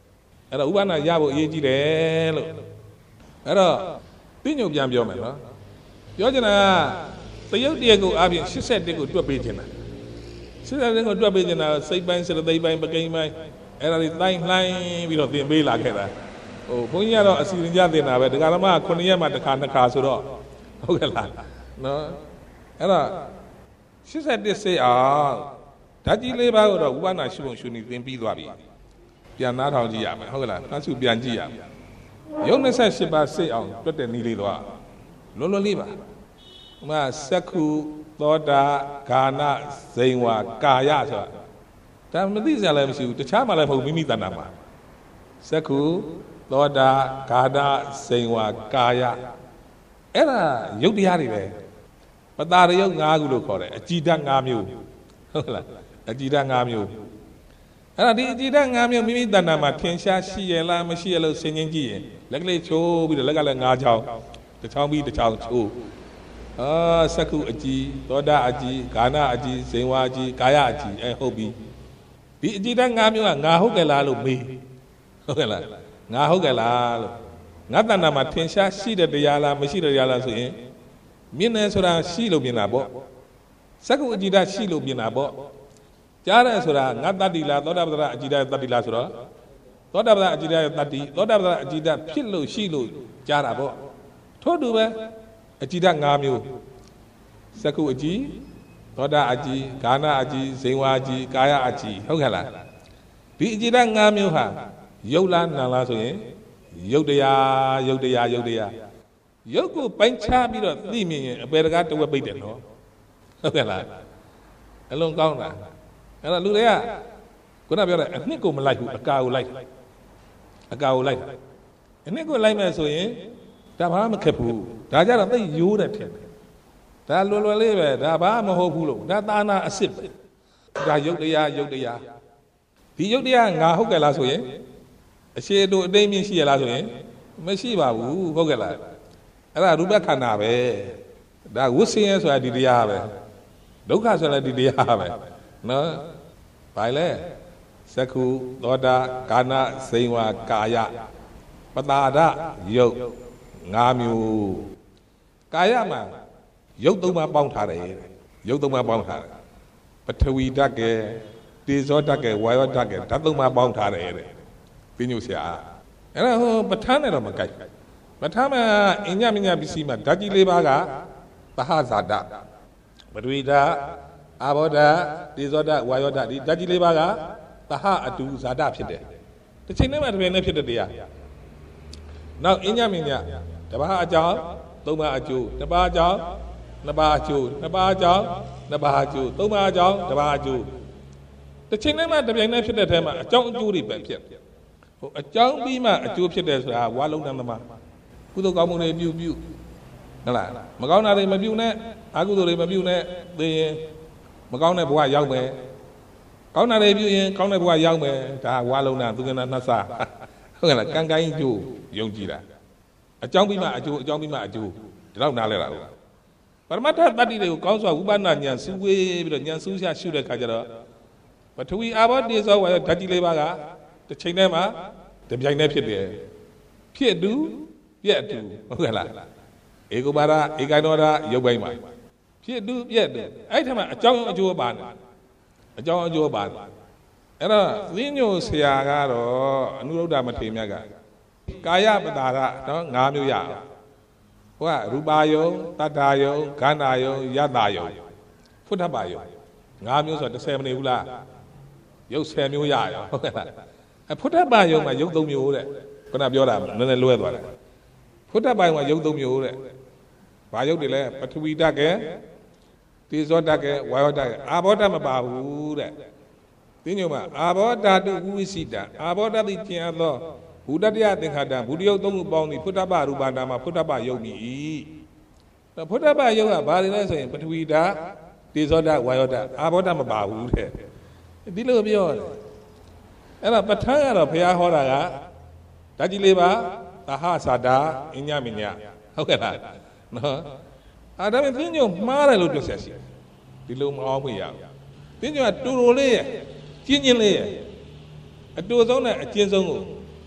အဲ့တော့ဥပနာရဖို့အရေးကြီးတယ်လို့အဲ့တော့ပြညုံပြန်ပြောမယ်နော်ပြောချင်တာကသရုပ်တရက်ကိုအပြင်၈၁ကိုတွက်ပေးချင်တာ၈၁ကိုတွက်ပေးချင်တာစိတ်ပိုင်းစရသိပိုင်းပကိန်းပိုင်းအဲ့ဒါတွေတိုင်းလှိုင်းပြီးတော့သင်ပေးလာခဲ့တာဟိုဘုန်းကြီးကတော့အစီအစဉ်ကြတင်တာပဲဒကာဓမ္မကခုနှစ်ရက်မှတစ်ခါနှစ်ခါဆိုတော့ဟုတ်ကဲ့လားနော်အဲ့တော့၈၁စိတ်အောင်ဓာတ်ကြီးလေးပါးကိုတော့ဥပနာရှုပုံရှုနည်းသင်ပြီးသွားပြီပြန်နားထောင်ကြည့်ရမယ်ဟုတ်ကဲ့လားနှဆုပြန်ကြည့်ရမယ်ယုံ၂၈ပါးစိတ်အောင်တွက်တဲ့နည်းလေးတော့လွတ်လွတ်လေးပါဥမာစက္ခုသောတာဂာနဇိန်ဝါကာယဆိုတာဒါမသိစရာလည်းမရှိဘူးတခြားမှလည်းမဟုတ်မိမိတဏ္ဍာမှာစက္ခုသောတာဂာနဇိန်ဝါကာယအဲ့ဒါယုတ်တရားတွေပဲပတာရယုတ်၅ခုလို့ခေါ်တယ်အကြည်ဓာတ်၅မျိုးဟုတ်လားအကြည်ဓာတ်၅မျိုးအဲ့ဒါဒီအကြည်ဓာတ်၅မျိုးမိမိတဏ္ဍာမှာထင်ရှားရှိရလားမရှိရလို့ဆင်ခြင်ကြည့်ရင်လက်ကလေးချိုးပြီးတော့လက်ကလည်း၅ချောင်းတစ်ချောင်းပြီးတစ်ချောင်းချိုးအာစက္ခုအကြည်သောတာအကြည်ဂာနအကြည်ဇိန်ဝါအကြည်ကာယအကြည်အဲဟုတ်ပြီဒီအကြည်ဓာတ်၅မျိုးကငါဟုတ်ကဲ့လားလို့မေးဟုတ်ကဲ့လားငါဟုတ်ကဲ့လားလို့ငါတဏ္ဍာမှာထင်ရှားရှိတဲ့တရားလားမရှိတဲ့တရားလားဆိုရင်မြင်တယ်ဆိုတာရှိလို့မြင်တာပေါ့စက္ခုအကြည်ဓာတ်ရှိလို့မြင်တာပေါ့ကြားတယ်ဆိုတာငါတတ္တိလားသောတာပတ္တအကြည်ဓာတ်တတ္တိလားဆိုတော့သောတာပတ္တအကြည်ဓာတ်တတ္တိသောတာပတ္တအကြည်ဓာတ်ဖြစ်လို့ရှိလို့ကြားတာပေါ့ထို့တူပဲအကြည်ဓာတ်၅မျိုးစက္ခုအကြည်သောတာအကြည်ဂာနအကြည်ဇိန်ဝါအကြည်ကာယအကြည်ဟုတ်ကဲ့လားဒီအကြည်ဓာတ်၅မျိုးဟာယုတ်လားနာလားဆိုရင်ယုတ်တရားယုတ်တရားယုတ်တရားယုတ်ကိုပိုင်းခြားပြီးတော့သိမြင်ရင်အပေတကားတဝက်ပိတ်တယ်နော်ဟုတ်ကဲ့လားအလုံးကောင်းတာအဲ့တော့လူတွေကခုနပြောတဲ့အနှစ်ကိုမလိုက်ဘူးအကာကိုလိုက်အကာကိုလိုက်အနှစ်ကိုလိုက်မယ်ဆိုရင်ဒါဘာမှမခက်ဘူးဒါကြတော့သိရိုးတယ်ထင်တယ်ဒါလွယ်လွယ်လေးပဲဒါဘာမှမဟုတ်ဘူးလို့ဒါသာနာအစ်စ်ပဲဒါယုတ်တရားယုတ်တရားဒီယုတ်တရားငါဟုတ်ကဲ့လားဆိုရင်အရှိတို့အတိတ်မြင့်ရှိရလားဆိုရင်မရှိပါဘူးဟုတ်ကဲ့လားအဲ့ဒါရူပခန္ဓာပဲဒါဝိဆင်းရဲဆိုတာဒီတရားပဲဒုက္ခဆိုတာဒီတရားပဲနော်ဘာလဲစက္ခုသောတာဂာနဇိန်ဝါကာယပတာဒယုတ်၅မျိုးကာယမှာယုတ်သုံးပါးပေါင်းထားတယ်ယုတ်သုံးပါးပေါင်းထားတယ်ပထဝီဓာတ်ကဲတေဇောဓာတ်ကဲဝါယောဓာတ်ကဲဓာတ်သုံးပါးပေါင်းထားတယ်တဲ့ပြညုဆရာအဲ့ဒါဟိုပဋ္ဌာန်းနဲ့တော့မကိုက်ပဋ္ဌာန်းမှာအညမညပစ္စည်းမှာဓာတ်ကြီးလေးပါးကသဟဇာတပထဝီဓာတ်အာဘောဓာတ်တေဇောဓာတ်ဝါယောဓာတ်ဒီဓာတ်ကြီးလေးပါးကသဟအတူဇာတဖြစ်တယ်တစ်ချိန်တည်းမှာတစ်ပြိုင်တည်းဖြစ်တဲ့တရားနောက်အညမညတပါးအကြောင်းသုံးပါးအကျိုးတစ်ပါးအကြောင်းနှစ်ပါးအကျိုးနှစ်ပါးအကြောင်းနှစ်ပါးအကျိုးသုံးပါးအကြောင်းတစ်ပါးအကျိုးတစ်ချိန်တည်းမှာတစ်ပြိုင်တည်းဖြစ်တဲ့ထဲမှာအကြောင်းအကျိုးတွေပဲဖြစ်ဟိုအကြောင်းပြီးမှအကျိုးဖြစ်တယ်ဆိုတာဝါလုံးတန်းသမားကုသိုလ်ကောင်းမှုတွေပြုပြုဟုတ်လားမကောင်းတာတွေမပြုနဲ့အကုသိုလ်တွေမပြုနဲ့သိရင်မကောင်းတဲ့ဘဝရောက်မယ်ကောင်းတာတွေပြုရင်ကောင်းတဲ့ဘဝရောက်မယ်ဒါဝါလုံးတန်းသူကနာနှဆာဟုတ်ကဲ့လားကံကိုင်းကျိုးယုံကြည်တာအကြောင်းပြီးမှအကျိုးအကြောင်းပြီးမှအကျိုးဒီလောက်နားလဲတာဟုတ်ပရမတ္ထတတ္တိတွေကိုကောင်းစွာဝိပဿနာဉာဏ်စူးဝေးပြီးတော့ဉာဏ်စူးရှာရှုတဲ့ခါကျတော့ပထဝီအာဘောတေဇောဝါယောဓာတ်ကြီးလေးပါးကတစ်ချိန်တည်းမှာတပြိုင်တည်းဖြစ်တယ်ဖြစ်တူပြက်တူဟုတ်ကဲ့လားဧကုပါဒဧကိုင်တော်ဓာရုပ်ပိုင်းမှာဖြစ်တူပြက်တူအဲ့ထက်မှအကြောင်းအကျိုးပါနေအကြောင်းအကျိုးပါနေအဲ့တော့သင်းညိုဆရာကတော့အနုရုဒ္ဓမထေရမြတ်ကကာယပတာရနော်၅မျိုးရအောင်ဟိုကရူပါယုံတတ္တာယုံခန္ဓာယုံယတ္တယုံဖုထပယုံ၅မျိုးဆိုတော့၁၀မနေဘူးလားရုပ်၁၀မျိုးရရောဟုတ်ကဲ့လားအဖုထပယုံမှာရုပ်၃မျိုးတဲ့ခုနပြောတာနည်းနည်းလွဲသွားတယ်ဖုထပယုံမှာရုပ်၃မျိုးတဲ့ဘာရုပ်တွေလဲပထဝီဓာတ်ကဲတေဇောဓာတ်ကဲဝါယောဓာတ်ကဲအာဘောဓာတ်မပါဘူးတဲ့သိညုံမှာအာဘောဓာတုဝိစိတအာဘောဓာတိကျင်အပ်သောဘုဒ္ဓတရားသင်္ခါတံဘုဒ္ဓယုတ်သုံးခုပေါင်းပြီးဖုထပရူပနာမှာဖုထပယုတ်ဤဖုထပယုတ်ကဘာတွေလဲဆိုရင်ပထဝီဓာတ်တေဇောဓာတ်ဝါယောဓာတ်အာဘောဓာတ်မပါဘူးတဲ့ဒီလိုပြောတယ်အဲ့ဒါပဋ္ဌာန်းကတော့ဘုရားဟောတာကဓာတ်ကြီးလေးပါသဟဇာတာအညမညဟုတ်ကဲ့လားနော်အာဒါပေမဲ့သင်္ညုံမှားတယ်လို့ပြောဆက်ရှိဒီလိုမအောင်မရဘူးသင်္ညုံကတူတူလေးရဲ့ကျင်းချင်းလေးရဲ့အတူဆုံးနဲ့အကျဉ်းဆုံးကို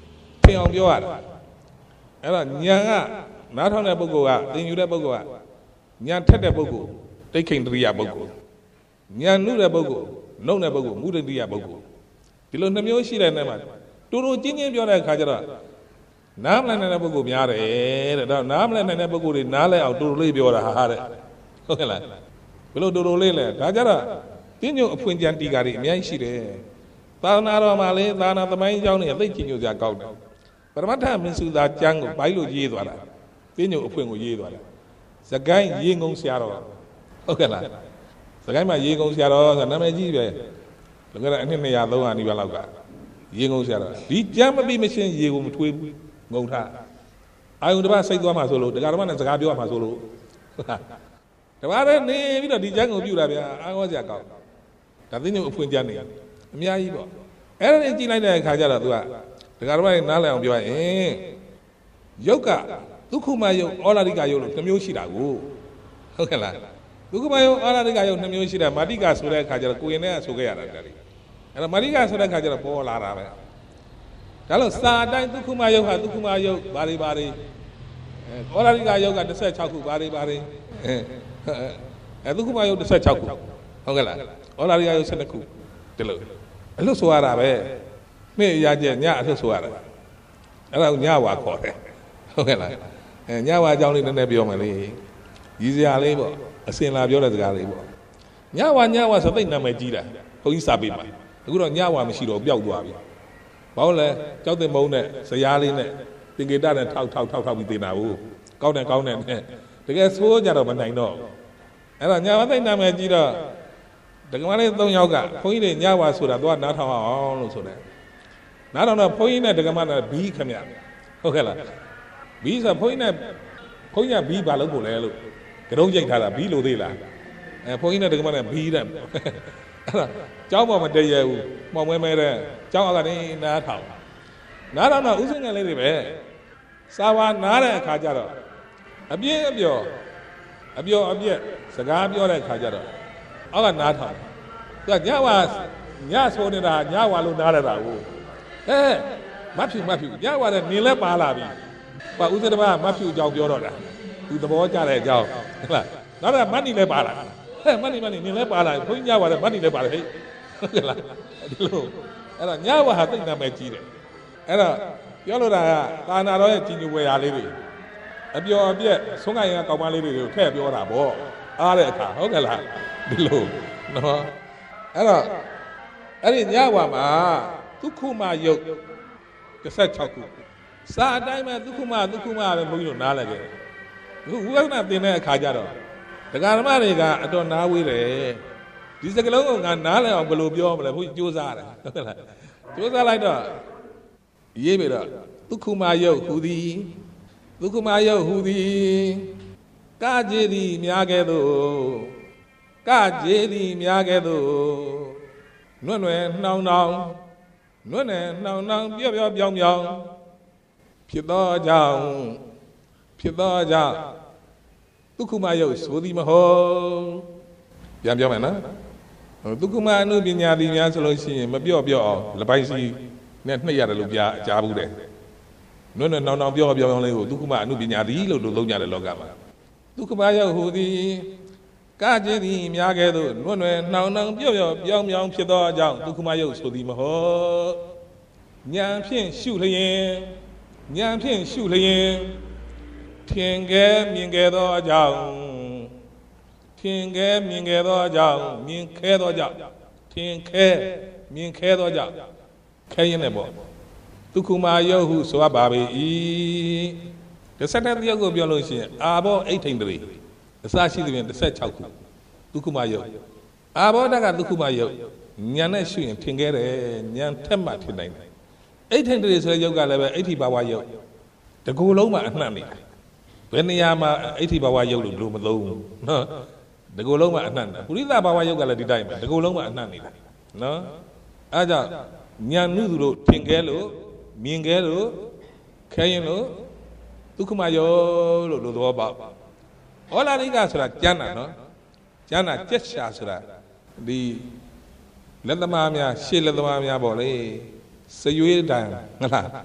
ထင်အောင်ပြောရတယ်အဲ့တော့ဉာဏ်ကနားထောင်တဲ့ပုဂ္ဂိုလ်ကသင်ယူတဲ့ပုဂ္ဂိုလ်ကဉာဏ်ထက်တဲ့ပုဂ္ဂိုလ်တိတ်ခိန်တရိယာပုဂ္ဂိုလ်ဉာဏ်နုတဲ့ပုဂ္ဂိုလ်နှုတ်တဲ့ပုဂ္ဂိုလ်မုဒိတရိယာပုဂ္ဂိုလ်ဒီလိုနှမျိုးရှိတဲ့နေမှာတူတူချင်းချင်းပြောတဲ့အခါကျတော့နားမလည်နိုင်တဲ့ပုဂ္ဂိုလ်များတယ်တဲ့တော့နားမလည်နိုင်တဲ့ပုဂ္ဂိုလ်တွေနားလဲအောင်တူတူလေးပြောတာဟာတဲ့ဟုတ်ကဲ့လားဘယ်လိုတူတူလေးလဲဒါကြတော့တင်းညိုအဖွင့်ကြံတီကာတွေအများကြီးရှိတယ်သာသနာတော်မှာလေသာသနာသမိုင်းအကြောင်းတွေအသိချင်းညိုစရာကောက်တယ်ပရမတ္ထမင်းစုသာကျမ်းကိုပိုင်းလို့ရေးသွားတာတင်းညိုအဖွင့်ကိုရေးသွားတာစကိုင်းရေငုံဆရာတော်ဟုတ်ကဲ့လားစကိုင်းမှာရေငုံဆရာတော်ဆိုနာမည်ကြီးပဲဒါကြတဲ့အနှစ်နှစ်ရာသုံးရာနီးပါးလောက်ကရေငုံဆရာတော်ဒီကျမ်းမပြီးမချင်းရေကိုမထွေးဘူးငုံထားအာယုန်တစ်ပါးစိတ်သွားမှဆိုလို့ဒကာတော်မနဲ့စကားပြောမှဆိုလို့တပါးလည်းနေပြီးတော့ဒီကျမ်းကိုပြုတာဗျာအာဟောစရာကောက်ဒါသိညို့အဖွင့်ကျမ်းနေအများကြီးပေါ့အဲ့ဒါနဲ့ကြည့်လိုက်တဲ့အခါကျတော့ तू ကဒကာတော်မနဲ့နားလည်အောင်ပြောရင်ယုတ်ကဒုက္ခမယုတ်ဩလာရိကယုတ်လို့နှမျိုးရှိတာကိုဟုတ်ကဲ့လားဒုက္ခမယုတ်ဩလာရိကယုတ်နှမျိုးရှိတာမာတိကဆိုတဲ့အခါကျတော့ကိုရင်နဲ့ဆိုခဲ့ရတာဒါလေးအဲ့တော့မာတိကဆိုတဲ့အခါကျတော့ပေါ်လာတာပဲဒါလို့စာအတိုင်းဒုက္ခမယုတ်ဟာဒုက္ခမယုတ်ဘာတွေဘာတွေဩလာရိကယုတ်ကတစ်ဆယ့်ခြောက်ခုဘာတွေဘာတွေအဲအဲဒုက္ခမယုတ်တစ်ဆယ့်ခြောက်ခုဟုတ်ကဲ့လားဩလာရိကယုတ်ဆယ့်နှစ်ခုဒီလိုအလွတ်ဆိုရတာပဲနေ့ရကျညအလွတ်ဆိုရတာအဲ့ဒါညဝါခေါ်တယ်ဟုတ်ကဲ့လားအဲညဝါအကြောင်းလေးနည်းနည်းပြောမယ်လေရည်စရာလေးပေါ့အစင်လာပြောတဲ့စကားလေးပေါ့ညဝါညဝါဆိုသိနာမည်ကြီးတာဘုန်းကြီးစာပေမှာအခုတော့ညဝါမရှိတော့ပျောက်သွားပြီဘာလို့လဲကြောက်တဲ့မုံနဲ့ဇရာလေးနဲ့သင်္ကေတနဲ့ထောက်ထောက်ထောက်ထောက်ပြီးတင်တာဘူးကောင်းတယ်ကောင်းတယ်နဲ့တကယ်ဆိုးကြတော့မနိုင်တော့အဲ့တော့ညဝါသိနာမည်ကြီးတော့ဒကမလေး၃ယောက်ကဘုန်းကြီးတွေညဝါဆိုတာတော့နားထောင်အောင်လို့ဆိုတယ်နားထောင်တော့ဘုန်းကြီးနဲ့ဒကမနဲ့ဘီးခမရဟုတ်ကဲ့လားဘီးဆိုဘုန်းကြီးနဲ့ဘုန်းကြီးကဘီးဘာလုပ်ဖို့လဲလို့ကြောင်းကြိတ်ထားတာဘီးလို့သေးလားအဲဘုန်းကြီးနဲ့ဒကမနဲ့ဘီးတဲ့အဲ့ဒါကျောင်းပေါ်မတည့်ရဘူးမောင်မဲမဲတဲ့ကျောင်းအောက်ကနေနားထောင်နားထောင်တော့ဥစဉ်ငယ်လေးတွေပဲစာဝါနားတဲ့အခါကျတော့အပြင်းအပျော်အပျော်အပြက်စကားပြောတဲ့အခါကျတော့အောက်ကနားထောင်သူကညဝါညဆိုနေတာညဝါလို့နားရတာကိုအဲမဖြူမဖြူညဝါတဲ့နင်လဲပါလာပြီပါဥစဉ်တပါမဖြူအကြောင်းပြောတော့တာသူသဘောကျတဲ့အကြောင်းဟုတ်လားနောက်တော့မတ်နီလဲပါလာဟဲ့မတ်နီမတ်နီနင်လဲပါလာဘုန်းကြီးညဝါတဲ့မတ်နီလဲပါလာဟဲ့ဟုတ်ကဲ့လားဒီလိုအဲ့တော့ညဝါဟာသိနာမဲကြီးတယ်အဲ့တော့ပြောလို့တာကသာနာတော်ရဲ့ကြီးညိုဝယ်ရာလေးတွေအပျော်အပြက်ဆုံးကရင်ကကောက်ပါလေးတွေကိုထည့်ပြောတာပေါ့အားတဲ့အခါဟုတ်ကဲ့လားဒီလိုနော်အဲ့တော့အဲ့ဒီညဝါမှာဒုက္ခမယုတ်တစ်ဆက်ခြောက်ခုစာအတိုင်းပဲဒုက္ခမဒုက္ခမပဲဘုန်းကြီးတို့နားလည်ကြတယ်အခုဝိပဿနာသင်တဲ့အခါကျတော့ဒကာဓမ္မတွေကအတော်နားဝေးတယ်ဒီစကလုံးကငါနားလည်အောင်ဘယ်လိုပြောမလဲဘုန်းကြီးကြိုးစားတယ်ဟုတ်ကဲ့လားကြိုးစားလိုက်တော့ရေးပြီတော့ဒုက္ခမယုတ်ဟူသည်ဒုက္ခမယုတ်ဟူသည်ကကြေသည်များကဲ့သို့ကကြေသည်များကဲ့သို့နွဲ့နွယ်နှောင်းနှောင်းနွဲ့နယ်နှောင်းနှောင်းပြော့ပြော့ပြောင်းပြောင်းဖြစ်သောကြောင့်ဖြစ်သောကြောင့်ဒုက္ခမယုတ်ဆိုသည်မဟုတ်ပြန်ပြောမယ်နော်ဒုက္ခမအနုပညာသည်များဆိုလို့ရှိရင်မပြော့ပြော့အောင်လက်ပိုင်းစီနဲ့နှိပ်ရတယ်လို့ကြားကြားဘူးတယ်နွဲ့နွယ်နှောင်းနှောင်းပြော့ပြောင်းပြောင်းလေးကိုဒုက္ခမအနုပညာသည်လို့လို့သုံးကြတယ်လောကမှာဒုက္ခမယုတ်ဟူသည်ကကြေသည်များကဲ့သို့နွဲ့နွယ်နှောင်းနှောင်းပြော့ပြော့ပြောင်းပြောင်းဖြစ်သောကြောင့်ဒုက္ခမယုတ်ဆိုသည်မဟုတ်ဉာဏ်ဖြင့်ရှုလျင်ဉာဏ်ဖြင့်ရှုလျင်ထင်ကဲမြင်ကဲသောကြောင့်ထင်ကဲမြင်ကဲသောကြောင့်မြင်ခဲသောကြောင့်ထင်ခဲမြင်ခဲသောကြောင့်ခဲရင်လည်းပေါ့ဒုက္ခမယုတ်ဟုဆိုရပါ၏တစ်ဆက်တည်းတယောက်ကိုပြောလို့ရှိရင်အာဘောအိဋ္ဌိန်တရေအစရှိသဖြင့်တစ်ဆက်ခြောက်ခုဒုက္ခမယုတ်အာဘောဓကဒုက္ခမယုတ်ဉာဏ်နဲ့ရှုရင်ထင်ခဲတယ်ဉာဏ်ထက်မှထင်နိုင်တယ်အိဋ္ဌိန်တရေဆိုတဲ့ယုတ်ကလည်းပဲအိဋ္ဌိဘာဝယုတ်တကူလုံးမှာအနှံ့နေတာဘယ်နေရာမှာအိဋ္ဌိဘာဝယုတ်လို့ဘယ်လိုမသုံးဘူးနော်တကူလုံးမှာအနှံ့တယ်ပုရိသဘာဝယုတ်ကလည်းဒီတိုင်းပဲတကူလုံးမှာအနှံ့နေတာနော်အဲဒါကြောင့်ဉာဏ်နုသူတို့ထင်ခဲလို့မြင်ခဲလို့ခဲရင်လို့ဒုက္ခမယောလို့လို့သဘောပေါက်ဩလာရိကဆိုတာကျမ်းတာနော်ကျမ်းတာကြက်ရှာဆိုတာဒီလက်သမားများရှေ့လက်သမားများပေါ့လေစရွေးတန်ဟုတ်လား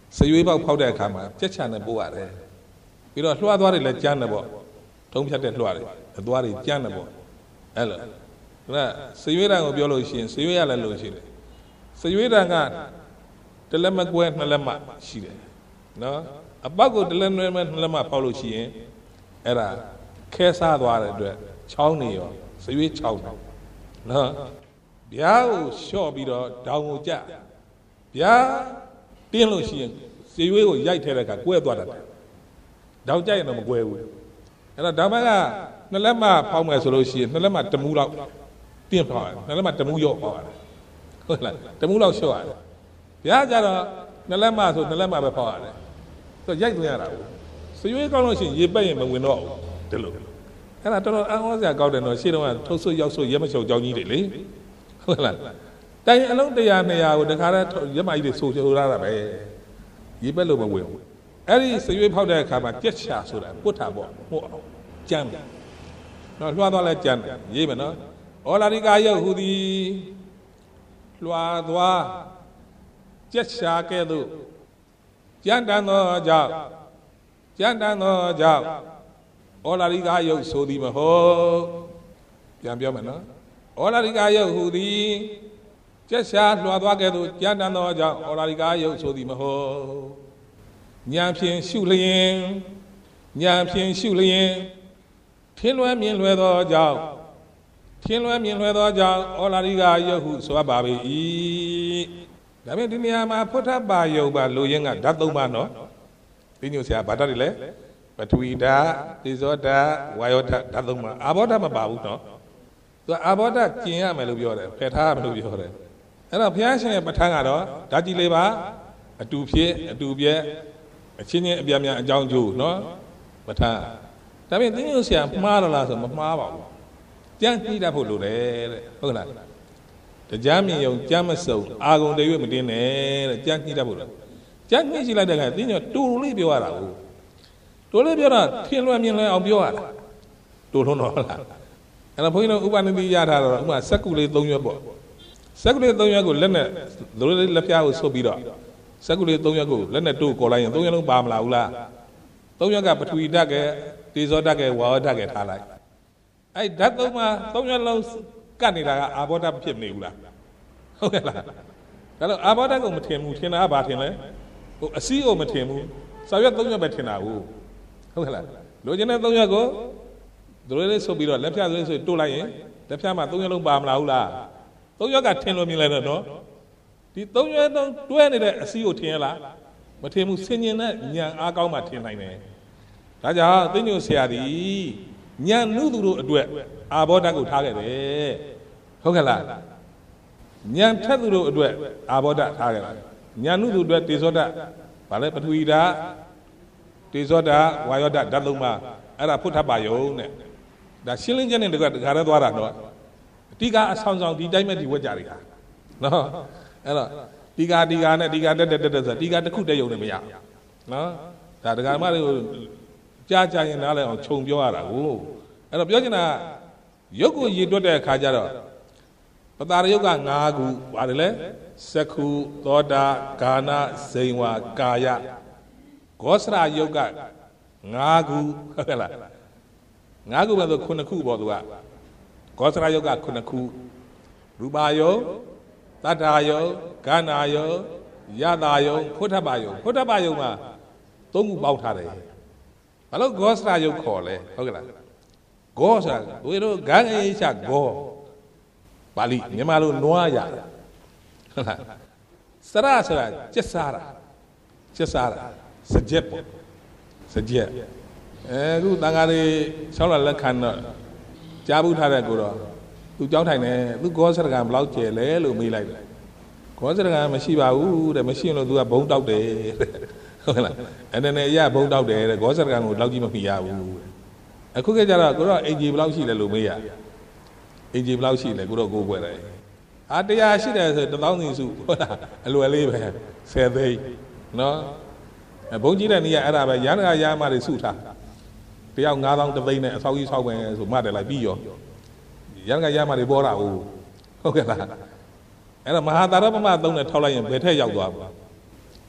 စရွေးပေါက်ဖောက်တဲ့အခါမှာကြက်ချန်နဲ့ပို့ရတယ်ပြီးတော့လွှားသွားတွေလည်းကျန်းတယ်ပေါ့ထုံးဖြတ်တဲ့လွှားတွေအသွားတွေကျန်းတယ်ပေါ့အဲ့လိုဒါစရွေးတန်ကိုပြောလို့ရှိရင်စရွေးရလည်းလို့ရှိတယ်စရွေးတန်ကတလက်မကွဲနှစ်လက်မရှိတယ်နော်အပေါက်ကိုတလက်နွဲမဲ့နှစ်လက်မပေါက်လို့ရှိရင်အဲ့ဒါခဲစားသွားတဲ့အတွက်ချောင်းနေရောစရွေးချောင်းတယ်နော်ဗျာကိုလျှော့ပြီးတော့ဒေါင်ကိုကြဗျာတင်းလို့ရှိရင်စရွေးကိုရိုက်ထဲတဲ့အခါကွဲသွားတာဒေါင်ကြရင်တော့မကွဲဘူးအဲ့တော့ဒါမှကနှစ်လက်မဖောက်မယ်ဆိုလို့ရှိရင်နှစ်လက်မတမူးလောက်တင်းဖောက်ရတယ်နှစ်လက်မတမူးရော့ဖောက်ရတယ်ဟုတ်လားတမူးလောက်လျှော့ရတယ်ဗျာကြတော့နှစ်လက်မဆိုနှစ်လက်မပဲဖောက်ရတယ်ဆိုရိုက်သွင်းရတာကိုစရွေးကောင်းလို့ရှိရင်ရေပက်ရင်မဝင်တော့ဘူးဒီလိုအဲ့ဒါတော်တော်အံ့ဩစရာကောင်းတယ်နော်ရှေ့တုန်းကထုတ်ဆွရောက်ဆွရဲမချုပ်ကြောင်းကြီးတွေလေဟုတ်လားတိုင်အလုံးတရာနှစ်ရာကိုတခါတည်းရက်မကြီးတွေဆိုဆိုရတာပဲရေပက်လို့မဝင်ဘူးအဲ့ဒီစရွေးဖောက်တဲ့အခါမှာကြက်ချာဆိုတာပုတ်တာပေါ့မှုအောင်ကြမ်းတယ်နော်လွှားသွားလဲကြမ်းတယ်ရေးမယ်နော်ဩလာရိကာယုတ်ဟူသည်လွှားသွားကြက်ချာကဲ့သို့ကြမ်းတမ်းသောကြောင့်ကြမ်းတမ်းသောကြောင့်ဩလာရိကာယုတ်ဆိုသည်မဟုတ်ပြန်ပြောမယ်နော်ဩလာရိကာယုတ်ဟူသည်ကြက်ချာလွှားသွားကဲ့သို့ကြမ်းတမ်းသောကြောင့်ဩလာရိကာယုတ်ဆိုသည်မဟုတ်ဉာဏ်ဖြင့်ရှုလျင်ဉာဏ်ဖြင့်ရှုလျင်ထင်းလွဲမြင်လွဲသောကြောင့်ထင်းလွဲမြင်လွဲသောကြောင့်ဩလာရိကာယုတ်ဟုဆိုပါပေ၏ဒါပေမဲ့ဒီနေရာမှာဖုထပါယုတ်ပါလိုရင်းကဓာတ်သုံးပါနော်ဒီညိုဆရာဗာတတ်တွေလဲပထဝီဓာတ်သေဇောဓာတ်ဝါယောဓာတ်ဓာတ်သုံးပါအာဘောဓာတ်မပါဘူးနော်သူအာဘောဓာတ်ကျင်ရမယ်လို့ပြောတယ်ဖယ်ထားရမယ်လို့ပြောတယ်အဲ့တော့ဘုရားရှင်ရဲ့ပဋ္ဌာန်းကတော့ဓာတ်ကြီးလေးပါအတူဖြစ်အတူပြည့်အချင်းချင်းအပြားများအကြောင်းကျိုးနော်ပဋ္ဌာန်းဒါပေမဲ့သင်္ညိုဆရာမှားလားဆိုမမှားပါဘူးကြမ်းကြည့်တတ်ဖို့လိုတယ်တဲ့ဟုတ်လားတရားမြင်ယုံကြမ်းမစုံအာဂုံတရွေ့မတင်းနဲ့တဲ့ကြမ်းကြည့်တတ်ဖို့လိုကြမ်းကြည့်ကြည့်လိုက်တဲ့အခါသင်္ညိုတူလေးပြောရတာကိုတူလေးပြောတာထင်လွယ်မြင်လွယ်အောင်ပြောရတာတူလုံးတော့ဟုတ်လားအဲ့တော့ဘုန်းကြီးတို့ဥပနိတိရထားတော့ဥပမာစက္ကုလေး၃ရွက်ပေါ့စက္ကုလေး၃ရွက်ကိုလက်နဲ့လူလေးလက်ဖျားကိုဆုပ်ပြီးတော့စက္ကုလေး၃ရွက်ကိုလက်နဲ့တို့ကော်လိုက်ရင်၃ရွက်လုံးပါမလာဘူးလား၃ရွက်ကပထဝီဓာတ်ကတေဇောဓာတ်ကဝါယောဓာတ်ကထားလိုက်အဲ့ဓာတ်သုံးပါ၃ရွက်လုံးကတ်နေတာကအာဘောဓာတ်ဖြစ်နေဘူးလားဟုတ်ကဲ့လားဒါတော့အာဘောဓာတ်ကိုမထင်ဘူးထင်တာကဘာထင်လဲဟိုအစည်းကိုမထင်ဘူးစာရွက်၃ရွက်ပဲထင်တာကိုဟုတ်ကဲ့လားလိုချင်တဲ့၃ရွက်ကိုဒရိုးလေးဆုပ်ပြီးတော့လက်ဖြတ်လေးဆိုတိုးလိုက်ရင်လက်ဖြတ်မှာ၃ရွက်လုံးပါမလာဘူးလား၃ရွက်ကထင်လို့မြင်လိုက်တော့နော်ဒီ၃ရွက်လုံးတွဲနေတဲ့အစည်းကိုထင်ရလားမထင်ဘူးဆင်ញင်တဲ့ဉာဏ်အားကောင်းမှထင်နိုင်တယ်ဒါကြောင့်သိညိုဆရာဒီဉာဏ်နုသူတို့အတွက်အာဘောဓာတ်ကိုထားခဲ့တယ်ဟုတ်ကဲ့လားဉာဏ်ထက်သူတို့အတွက်အာဘောဓာတ်ထားခဲ့တယ်ဉာဏ်နုသူအတွက်တေဇောဓာတ်ဗာလဲပထဝီဓာတ်တေဇောဓာတ်ဝါယောဓာတ်ဓာတ်သုံးပါအဲ့ဒါဖုထပါယုံတဲ့ဒါရှင်းလင်းချက်နဲ့တကတခါတည်းသွားတာတော့အတိကအဆောင်ဆောင်ဒီတိုင်းမဲ့ဒီဝက်ကြတွေကနော်အဲ့တော့ဒီကာဒီကာနဲ့ဒီကာတက်တက်တက်ဆိုဒီကာတစ်ခုတည်းယုံနေမရနော်ဒါဒကာမတွေကိုကြားကြရင်နားလည်အောင်ခြုံပြောရတာကိုအဲ့တော့ပြောချင်တာရုပ်ကိုရည်တွက်တဲ့အခါကျတော့ပတာရယုတ်က၅ခုပါတယ်လေစက္ခုသောတာဂာနဇိန်ဝါကာယဂောစရယုတ်က၅ခုဟုတ်ကဲ့လား၅ခုပဲဆိုခုနှစ်ခုပေါ့သူကဂောစရယုတ်ကခုနှစ်ခုရူပါယုတ်တတ္ထာယုတ်ဂာနာယုတ်ယတာယုတ်ဖုထပယုတ်ဖုထပယုတ်မှာသုံးခုပေါက်ထားတယ်ဘာလို့ဂောစရယုတ်ခေါ်လဲဟုတ်ကဲ့လားဂောဆိုတာဝေတို့ဂန်အေးချဂောပါဠိမြန်မာလိုနွားရဟုတ်လားစရဆိုတာကျက်စားတာကျက်စားတာစကြက်ပေါ့စကြက်အဲခုတန်ဃာတွေဆောင်းလာလက်ခံတော့ကြားဘူးထားတဲ့ကိုတော့သူကြောင်းထိုင်နေသူဂောစရကံဘယ်လောက်ကျယ်လဲလို့မေးလိုက်တယ်ဂောစရကံမရှိပါဘူးတဲ့မရှိရင်လို့သူကဘုံတောက်တယ်ဟုတ်ကဲ့လားအဲ့ဒါနဲ့အရဘုံတောက်တယ်တဲ့ဂောစရကံကိုလောက်ကြီးမမှီရဘူးအခုကကြတော့ကိုတော့အင်ဂျီဘယ်လောက်ရှိလဲလို့မေးရအင်ဂျီဘယ်လောက်ရှိလဲကိုတော့ကိုယ်ပွဲတယ်အာတရားရှိတယ်ဆိုတစ်သောင်းစီစုဟုတ်လားအလွယ်လေးပဲဆယ်သိန်းနော်ဘုံကြီးတဲ့နေရာအဲ့ဒါပဲရန်ကရာမတွေစုထားတယောက်၅သောင်းတစ်သိန်းနဲ့အဆောက်ကြီးဆောက်ပဲဆိုမှတ်တယ်လိုက်ပြီးရောရန်ကရာမတွေပေါ်တာဟုတ်ဟုတ်ကဲ့လားအဲ့တော့မဟာတာရပမသုံးနဲ့ထောက်လိုက်ရင်ဘယ်ထက်ရောက်သွားပါ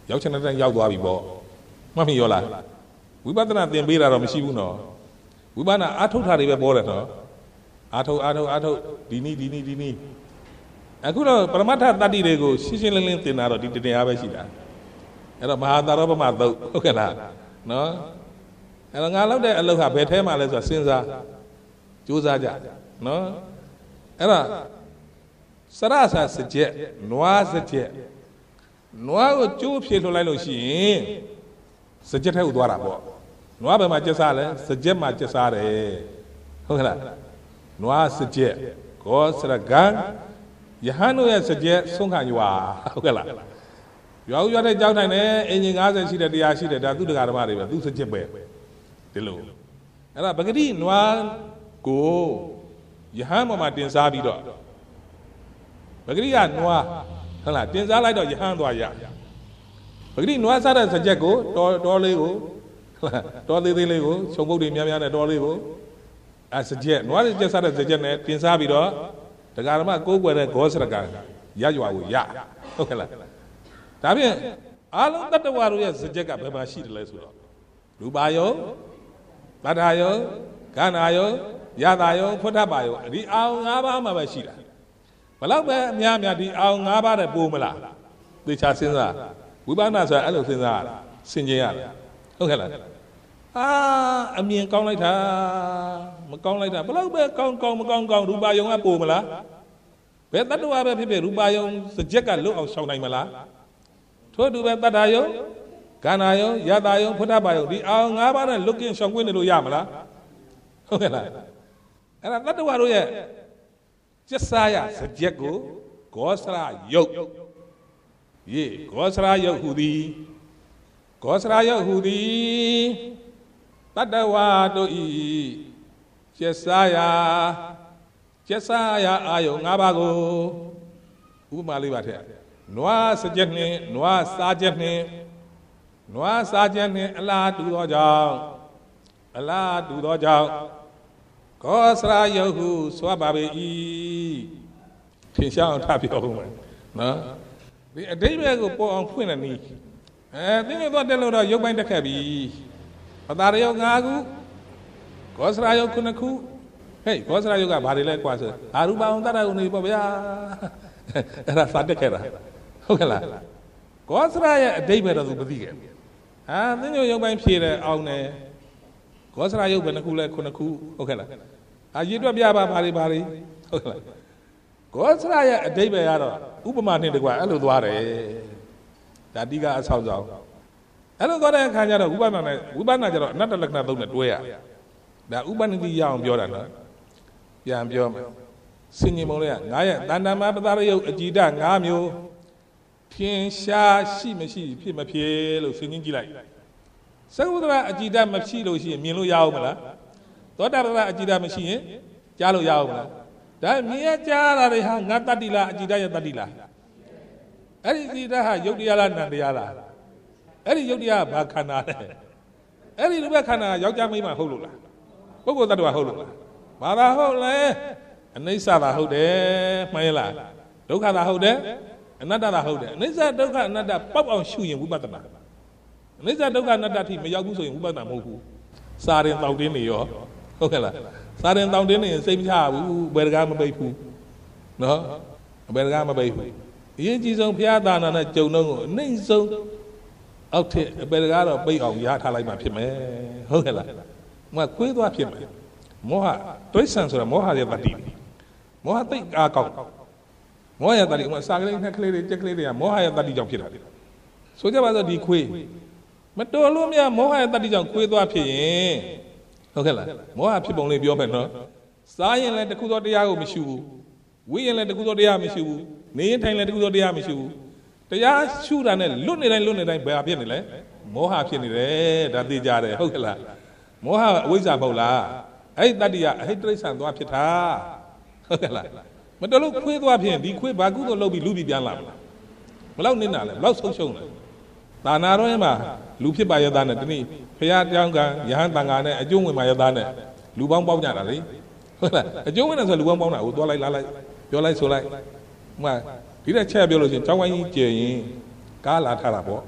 ရောက်ချင်တဲ့ရောက်သွားပြီပေါ့မှတ်မိရောလားဝိပဿနာသင်ပေးတာတော့မရှိဘူးနော်ဝိပဿနာအာထုတ်တာတွေပဲပေါ်တယ်နော်အာထုတ်အာထုတ်အာထုတ်ဒီနည်းဒီနည်းဒီနည်းအခုတော့ပရမတ္ထတတ္တိတွေကိုရှင်းရှင်းလင်းလင်းသင်တာတော့ဒီတရားပဲရှိတာအဲ့တော့မဟာသာရောပမသုတ်ဟုတ်ကဲ့လားနော်အဲ့တော့ငါလောက်တဲ့အလုပ်ဟာဘယ်ထဲမှာလဲဆိုတာစဉ်းစားကြိုးစားကြနော်အဲ့ဒါစရစာစကြက်နွားစကြက်နွားကိုကျိုးဖြေထုတ်လိုက်လို့ရှိရင်စကြက်ထဲကိုသွားတာပေါ့နွားဘယ်မှာကျက်စားလဲစကြက်မှာကျက်စားတယ်ဟုတ်ကဲ့လားနွားစကြက်ကောစရကံယဟန်တို့ရဲ့စကြက်ဆုံးခံရွာဟုတ်ကဲ့လားရွာဦးရွာတဲ့ကြောက်နိုင်တယ်အင်ဂျင်၅၀ရှိတယ်တရားရှိတယ်ဒါသူတရားဓမ္မတွေပဲသူစကြက်ပဲဒီလိုအဲ့ဒါပဂတိနွားကိုယဟန်ပေါ်မှာတင်စားပြီးတော့ပဂတိကနွားဟုတ်လားတင်စားလိုက်တော့ယဟန်သွားရပဂတိနွားစားတဲ့စကြက်ကိုတော်တော်လေးကိုတော်သေးသေးလေးကိုခြုံပုတ်တွေများများနဲ့တော်လေးကိုအဲစကြက်နွားစကြက်စားတဲ့စကြက်နဲ့တင်စားပြီးတော့တရားဓမ္မကိုးကွယ်တဲ့ဂောစရကံရရွာကိုရဟုတ်ကဲ့လားဒါဖြင့်အားလုံးတတ္တဝါတို့ရဲ့စကြက်ကဘယ်မှာရှိတယ်လဲဆိုတော့ရူပါယောတတ္ထာယောခန္ဓာယောယတာယောဖွတ်ထပါယောဒီအောင်၅ပါးမှာပဲရှိတာဘလောက်ပဲအများများဒီအောင်၅ပါးတဲ့ပိုးမလားသေချာစဉ်းစားဝိပဿနာဆိုတာအဲ့လိုစဉ်းစားရတာဆင်ခြင်ရတာဟုတ်ကဲ့လားအာအမြင်ကောင်းလိုက်တာမကောင်းလိုက်တာဘလောက်ပဲကောင်းကောင်းမကောင်းကောင်းရူပါယုံကပို့မလားဘယ်တတ္တဝါပဲဖြစ်ဖြစ်ရူပါယုံစကြက်ကလွတ်အောင်ရှောင်နိုင်မလားထို့တူပဲတတ္ထာယုံခန္ဓာယုံယတာယုံဖွတ်ထပါယုံဒီအောင်၅ပါးနဲ့လွတ်ကင်းရှောင်ကွင်းနေလို့ရမလားဟုတ်ကဲ့လားအဲ့ဒါတတ္တဝါတို့ရဲ့ကျက်စားရစကြက်ကိုဂောစရယုတ်ယေဂောစရယုတ်ဟူသည်ဂောစရယုတ်ဟူသည်တတ္တဝါတို့ဤကျက်စားရကျက်စားရအာယုံ၅ပါးကိုဥပမာလေးပါထည့်နွားစကြက်နှင့်နွားစားကြက်နှင့်နွားစားကြက်နှင့်အလားတူသောကြောင့်အလားတူသောကြောင့်ဂောစရယုတ်ဟုဆိုပါပေ၏ထင်ရှားအောင်ထပြောဦးမယ်နော်ဒီအတိတ်ဘက်ကိုပေါ်အောင်ဖွင့်တယ်နီးအဲသင်္ကေတတက်လို့တော့ရုပ်ပိုင်းတက်ခဲ့ပြီပတာရယုတ်၅ခုဂောစရယုတ်ခုနှစ်ခုဟေးဂောစရယုတ်ကဘာတွေလဲကွာဆိုအာရူပအောင်တတ္တုံနေပေါ့ဗျာအဲ့ဒါစာတက်ခဲ့တာဟုတ်ကဲ့လားဂောစရရဲ့အတိတ်ဘက်တော့သူမသိခဲ့ဘူးဟာသင်္ကေတရုပ်ပိုင်းဖြည့်တယ်အောင်တယ်ဂောစရယုတ်ဘယ်နှခုလဲခုနှစ်ခုဟုတ်ကဲ့လားအာရည်တွက်ပြပါဘာတွေဘာတွေဟုတ်ကဲ့လားဂောစရရဲ့အတိတ်ဘက်ကတော့ဥပမာနဲ့တကွာအဲ့လိုသွားတယ်ဒါတိကအဆောက်အအုံအဲ့လိုသွားတဲ့အခါကျတော့ဝိပဿနာနဲ့ဝိပဿနာကျတော့အနတ္တလက္ခဏာသုံးနဲ့တွဲရဒါဥပနိတိရအောင်ပြောတာနော်ပြန်ပြောမယ်စင်ញင်မုံလေးကငါရဲ့တဏ္ဍမပတာရယုတ်အကြည်ဓာတ်၅မျိုးထင်ရှားရှိမရှိဖြစ်မဖြစ်လို့စင်ញင်ကြည့်လိုက်သက္ကုတ္တရအကြည်ဓာတ်မရှိလို့ရှိရင်မြင်လို့ရအောင်မလားသောတာပတ္တအကြည်ဓာတ်မရှိရင်ကြားလို့ရအောင်မလားဒါမြင်ရကြားတာတွေဟာငါတတ္တိလားအကြည်ဓာတ်ရဲ့တတ္တိလားအဲ့ဒီအကြည်ဓာတ်ဟာယုတ်တရားလားနံတရားလားအဲ့ဒီယုတ်တရားဘာခန္ဓာလဲအဲ့ဒီလူပဲခန္ဓာယောက်ျားမိန်းမဟုတ်လို့လားပုဂ္ဂိုလ်တ attva ဟုတ်လို့လားဘာသာဟုတ်လဲအနိစ္စသာဟုတ်တယ်မှန်ရလားဒုက္ခသာဟုတ်တယ်အနတ္တသာဟုတ်တယ်အနိစ္စဒုက္ခအနတ္တပေါက်အောင်ရှုရင်ဝိပဿနာအနိစ္စဒုက္ခအနတ္တထိမရောက်ဘူးဆိုရင်ဝိပဿနာမဟုတ်ဘူးစာရင်တောက်တင်းနေရောဟုတ်ကဲ့လားစာရင်တောက်တင်းနေရင်စိတ်မချဘူးဘယ်တကားမပိတ်ဘူးနော်ဘယ်တကားမပိတ်ဘူးအရင်ကြီးဆုံးဘုရားသာနာနဲ့ကြုံတော့ကိုအနှိမ့်ဆုံးအောက်ထစ်ဘယ်တကားတော့ပိတ်အောင်ရထားလိုက်မှဖြစ်မယ်ဟုတ်ကဲ့လားမကွေးသွားဖြစ်မယ်မောဟတွိဆန်ဆိုတာမောဟရဲ့တတိမောဟသိအားကောက်မောဟရဲ့တတိကစာကလေးနဲ့ကလေးတွေကြက်ကလေးတွေကမောဟရဲ့တတိကြောင့်ဖြစ်တာဆိုကြပါစို့ဒီခွေးမတော်လို့များမောဟရဲ့တတိကြောင့်ခွေးသွားဖြစ်ရင်ဟုတ်ကဲ့လားမောဟဖြစ်ပုံလေးပြောမယ်နော်စားရင်လည်းတခုသောတရားကိုမရှိဘူးဝိရင်လည်းတခုသောတရားမရှိဘူးနေရင်ထိုင်လည်းတခုသောတရားမရှိဘူးတရားရှုတာနဲ့လွတ်နေတိုင်းလွတ်နေတိုင်းဘယ်ဖြစ်နေလဲမောဟဖြစ်နေတယ်ဒါသိကြတယ်ဟုတ်ကဲ့လားမောဟအဝိဇ္ဇာမဟုတ်လားအဲ့ဒီတတ္တိကအဟိတ္တိဆန်သွားဖြစ်တာဟုတ်ကဲ့လားမတော်လို့ခွေးသွားဖြစ်ရင်ဒီခွေးဘာကုသိုလ်လုပ်ပြီးလူပြီးပြန်လာမလားဘလောက်နစ်နာလဲဘလောက်ဆုံးရှုံးလဲသာနာတော်ရဲ့မှာလူဖြစ်ပါရသားနဲ့ဒီနေ့ဖရာတောင်းကယဟန်တန်ဃာနဲ့အကျုံးဝင်ပါရသားနဲ့လူပေါင်းပေါင်းကြတာလေဟုတ်လားအကျုံးဝင်တယ်ဆိုလူပေါင်းပေါင်းတာကိုသွားလိုက်လာလိုက်ပြောလိုက်ဆိုလိုက်ဥမာဒီတဲ့ချက်ပြောလို့ရှိရင်ကျောင်းဝိုင်းကြီးကျယ်ရင်ကားလာထားတာပေါ့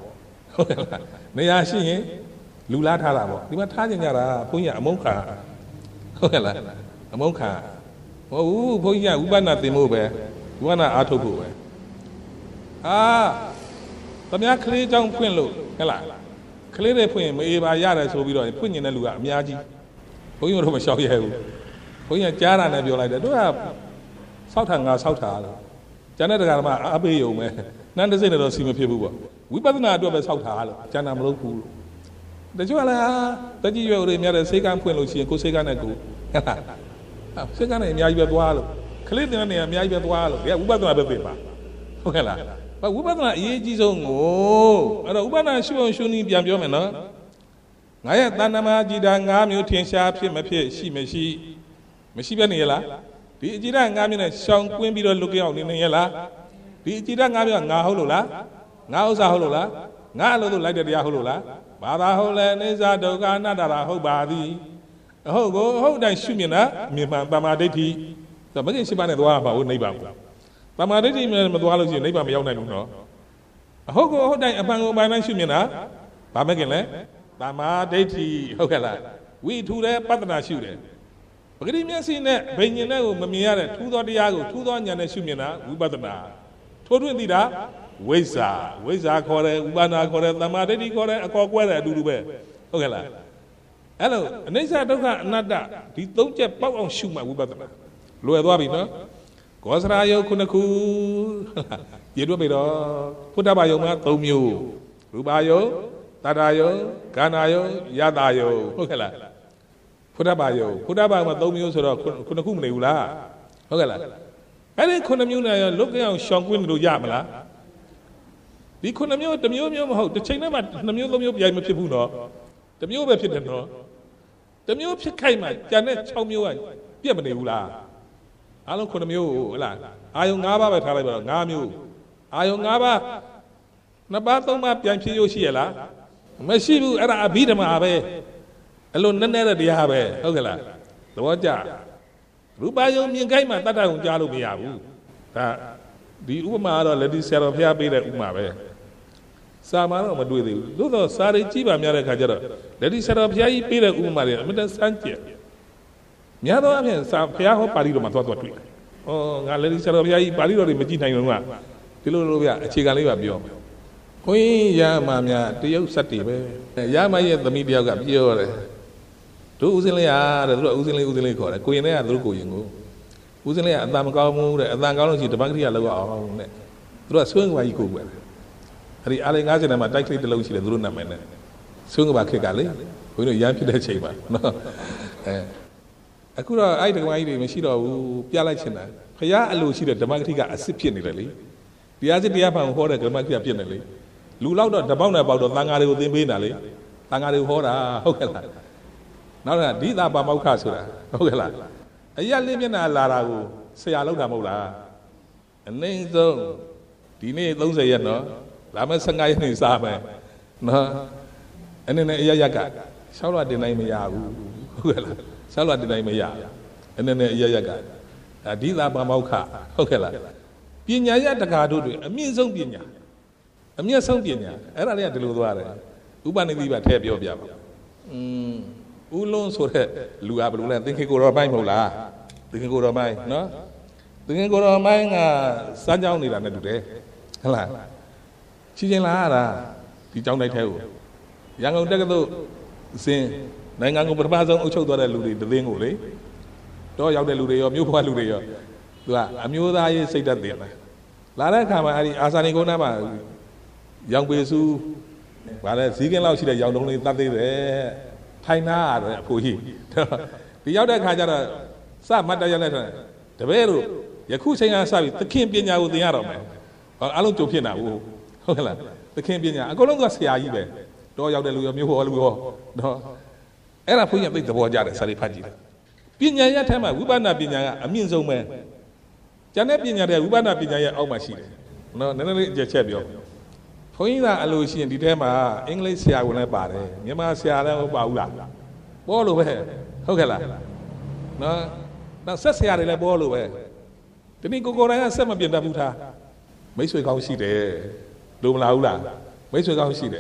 ဟုတ်ကဲ့လားနေရာရှိရင်လူလားထားတာပေါ့ဒီမှာထားကြကြတာဘုန်းကြီးကအမုန်းခံဟုတ်ကဲ့လားအမုန်းခံဟိုဘူးဘုန်းကြီးကဥပဒနာသင်ဖို့ပဲဥပဒနာအားထုတ်ဖို့ပဲအာတမန်ကလေးကြောင့်ဖွင့်လို့ဟဲ့လားကလေးတွေဖွင့်ရင်မအေးပါရတယ်ဆိုပြီးတော့ဖွင့်နေတဲ့လူကအများကြီးဘုန်းကြီးတို့မရှောက်ရဲဘူးဘုန်းကြီးကကြားတာနဲ့ပြောလိုက်တယ်တို့ကဆောက်တာငါဆောက်တာလို့ကျန်တဲ့တရားမှာအပေးယုံပဲနှမ်းတစ်စိတ်နဲ့တော့စီမဖြစ်ဘူးပေါ့ဝိပဿနာအတွက်ပဲဆောက်တာလို့ကျန်တာမလုပ်ဘူးလို့တချို့ကလည်းတကြီးရွယ်တွေများတဲ့စိတ်ကန်းဖွင့်လို့ရှိရင်ကိုယ်စိတ်ကန်းနဲ့ကိုဟဲ့လားစိတ်ကန်းနဲ့အများကြီးပဲသွားလို့ကလေးတင်တဲ့နေရာအများကြီးပဲသွားလို့ဒီကဝိပဿနာပဲပြင်ပါဟုတ်ကဲ့လားဝိပဿနာအရေးကြီးဆုံးကိုအဲ့တော့ဥပဒနာရှုအောင်ရှုနည်းပြန်ပြောမယ်နော်ငါရဲ့တဏ္ဍမှာကြည်တာ၅မျိုးထင်ရှားဖြစ်မဖြစ်ရှိမရှိမရှိပဲနေရလားဒီအကြည်ဓာတ်၅မျိုးနဲ့ရှောင်ကွင်းပြီးတော့လွတ်ကြအောင်နေနေရလားဒီအကြည်ဓာတ်၅မျိုးကငါဟုတ်လို့လားငါဥစ္စာဟုတ်လို့လားငါအလို့လို့လိုက်တဲ့တရားဟုတ်လို့လားဘာသာဟုတ်လဲအိစ္ဆဒုက္ခအနတ္တတာဟုတ်ပါသည်အဟုတ်ကိုအဟုတ်တိုင်းရှုမြင်တာမြင်မှန်တမာဒိဋ္ဌိဆိုမဂ္ဂင်၈ပါးနဲ့သွားမှာဟုတ်နိဗ္ဗာန်တမာဒိဋ္ဌိမသွားလို့ရှိရင်နိဗ္ဗာန်မရောက်နိုင်ဘူးနော်အဟုတ်ကိုအဟုတ်တိုင်းအမှန်ကိုအမှန်တိုင်းရှုမြင်တာဘာမဂ္ဂင်လဲတမာဒိဋ္ဌိဟုတ်ကဲ့လားဝိထူတဲ့ပတ္တနာရှုတယ်ပဂတိမျက်စိနဲ့ဘိညာဉ်နဲ့ကိုမမြင်ရတဲ့ထူးသောတရားကိုထူးသောဉာဏ်နဲ့ရှုမြင်တာဝိပဿနာထိုးထွင်းသိတာဝိဇ္ဇာဝိဇ္ဇာခေါ်တယ်ဥပါဒနာခေါ်တယ်တမာဒိဋ္ဌိခေါ်တယ်အကောကွဲတယ်အတူတူပဲဟုတ်ကဲ့လားအဲ့လိုအနိစ္စဒုက္ခအနတ္တဒီသုံးချက်ပေါက်အောင်ရှုမှဝိပဿနာလွယ်သွားပြီနော်ကောသရာယုတ်ခုနှစ်ခုရေတွက်ပြီတော့ဖုဒ္ဓဘာယုံမှာ၃မျိုးရူပါယုံတတ္တယုံခန္ဓာယုံယတယုံဟုတ်ကဲ့လားဖုဒ္ဓဘာယုံဖုဒ္ဓဘာမှာ၃မျိုးဆိုတော့ခုနှစ်ခုမနေဘူးလားဟုတ်ကဲ့လားအဲ့ဒီခုနှစ်မျိုးနဲ့လွတ်ကြအောင်ရှောင်ကွင်းလို့ရမလားဒီခုနှစ်မျိုးတစ်မျိုးမျိုးမဟုတ်တစ်ချိန်တည်းမှာနှစ်မျိုးသုံးမျိုးပြိုင်မဖြစ်ဘူးနော်တစ်မျိုးပဲဖြစ်တယ်နော်တစ်မျိုးဖြစ်ခိုက်မှကျန်တဲ့၆မျိုးကပြည့်မနေဘူးလားအားလုံးခုနှစ်မျိုးဟုတ်လားအာယုံ၅ပါးပဲထားလိုက်ပါတော့၅မျိုးအာယုံ၅ပါးနှစ်ပါးသုံးပါးပြန်ဖြစ်ရရှိရလားမရှိဘူးအဲ့ဒါအဘိဓမ္မာပဲအဲ့လိုနည်းနည်းတဲ့တရားပဲဟုတ်ကဲ့လားသဘောကျရူပယုံမြင်ခိုက်မှတတ္တယုံကြားလို့မရဘူးဒါဒီဥပမာကတော့လက်ဒီဆရာတော်ဖျားပေးတဲ့ဥပမာပဲစာမတော့မတွေ့သေးဘူးသို့တော့စာရီကြည့်ပါများတဲ့ခါကျတော့လက်ဒီဆရာတော်ဖျားကြီးပေးတဲ့ဥပမာတွေအမတန်စမ်းကြည့်များသောအားဖြင့်စာဖျားဟောပါဠိတော်မှာသွားသွားတွေ့တယ်။ဩငါလက်ဒီဆရာတော်ဖျားကြီးပါဠိတော်တွေမကြည့်နိုင်တော့ကဒီလိုလိုဗျအခြေခံလေးပါပြောမယ်။ခွင်းရမများတရုတ်စက်တွေပဲ။ရမရဲ့သမီးတယောက်ကပြောတယ်။တို့ဦးစင်းလေးရတဲ့သူကဦးစင်းလေးဦးစင်းလေးခေါ်တယ်။ကိုရင်လေးကသူတို့ကိုရင်ကိုဦးစင်းလေးကအတန်မကောင်းဘူးတဲ့အတန်ကောင်းလို့ရှိရင်တပတ်ကလေးကလောက်အောင်တဲ့။သူတို့ကဆွေးငွားကြီးကိုပဲ။အဲ့ဒီအားလေး၅၀နဲ့မှတိုက်ကလေးတစ်လုံးရှိတယ်သူတို့နာမည်နဲ့ဆွေးငွားခက်ကလေဘုန်းကြီးတို့ရမ်းဖြစ်တဲ့ချိန်ပါနော်။အဲအခုတော့အဲ့ဒီဓမ္မကြီးတွေမရှိတော့ဘူးပြလိုက်ချင်တာဖရာအလိုရှိတဲ့ဓမ္မဂတိကအစ်စ်ဖြစ်နေတယ်လေတရားစစ်တရားဖန်ဟောတဲ့ဓမ္မဂတိကဖြစ်နေလေလူလောက်တော့တပေါက်နဲ့ပေါက်တော့သံဃာတွေကိုသင်ပေးနေတာလေသံဃာတွေကိုဟောတာဟုတ်ကဲ့လားနောက်ကဒီသာပါမောက္ခဆိုတာဟုတ်ကဲ့လားအရက်လေးမျက်နှာလာတာကိုဆရာလောက်တာမဟုတ်လားအနည်းဆုံးဒီနေ့၃၀ရက်နော်လာမယ့်၁၅ရက်နေစားမယ်နော်အနေနဲ့အရက်ရက်က၆လတင်နိုင်မရဘူးဟုတ်ကဲ့လားဆောက်လာတင်နိုင်မရအနေနဲ့အရရက်ကဒီသာပါမောက္ခဟုတ်ကဲ့လားပညာရတကာတို့တွေအမြင့်ဆုံးပညာအမြင့်ဆုံးပညာအဲ့ဒါတွေကဒီလိုသွားတယ်ဥပနိတိပါထည့်ပြောပြပါอืมဦးလုံးဆိုတဲ့လူကဘယ်လိုလဲသင်္ခေကိုတော်ပိုင်းမဟုတ်လားသင်္ခေကိုတော်ပိုင်းနော်သင်္ခေကိုတော်ပိုင်းကစမ်းကြောင်းနေတာနဲ့တူတယ်ဟုတ်လားချီချင်းလာရတာဒီကြောင်းတိုက်ထဲကိုရန်ကုန်တက္ကသိုလ်စင်နိုင်ငံကိုပထမဆုံးအုပ်ချုပ်သွားတဲ့လူတွေတသိန်းကိုလေတော့ရောက်တဲ့လူတွေရောမြို့ဘွားလူတွေရောသူကအမျိုးသားရေးစိတ်ဓာတ်တင်တယ်လာတဲ့အခါမှာအဲဒီအာဇာနည်ကုန်းထဲမှာရောင်ပေစုဗါလဲဇီးကင်းလောက်ရှိတဲ့ရောင်တုံးလေးတတ်သေးတယ်ထိုင်နာရတယ်အဖိုးကြီးဒီရောက်တဲ့အခါကျတော့စမတ်တရလက်တပည့်တို့ယခုချိန်ကစပြီးသခင်ပညာကိုသင်ရတော့မယ်အားလုံးကြုံဖြစ်နေတာဘူးဟုတ်ကဲ့လားသခင်ပညာအကုန်လုံးကဆရာကြီးပဲတော့ရောက်တဲ့လူရောမြို့ဘွားလူရောတော့အဲ့ဒါဘုန်းကြီးသိသဘောကျတယ်စာရိဖတ်ကြည့်တယ်ပညာရထဲမှာဝိပဿနာပညာကအမြင့်ဆုံးပဲကျန်တဲ့ပညာတွေဝိပဿနာပညာရဲ့အောက်မှာရှိတယ်နော်နည်းနည်းလေးအကျက်ချက်ပြောဘုန်းကြီးကအလိုရှိရင်ဒီထဲမှာအင်္ဂလိပ်ဆရာကလည်းပါတယ်မြန်မာဆရာလည်းဟုတ်ပါဘူးလားပေါ်လို့ပဲဟုတ်ကဲ့လားနော်နောက်ဆက်ဆရာတွေလည်းပေါ်လို့ပဲဒီနေ့ကိုကိုတိုင်းကဆက်မပြတ်တတ်ဘူးထားမိတ်ဆွေကောင်းရှိတယ်လို့မလားဘူးလားမိတ်ဆွေကောင်းရှိတယ်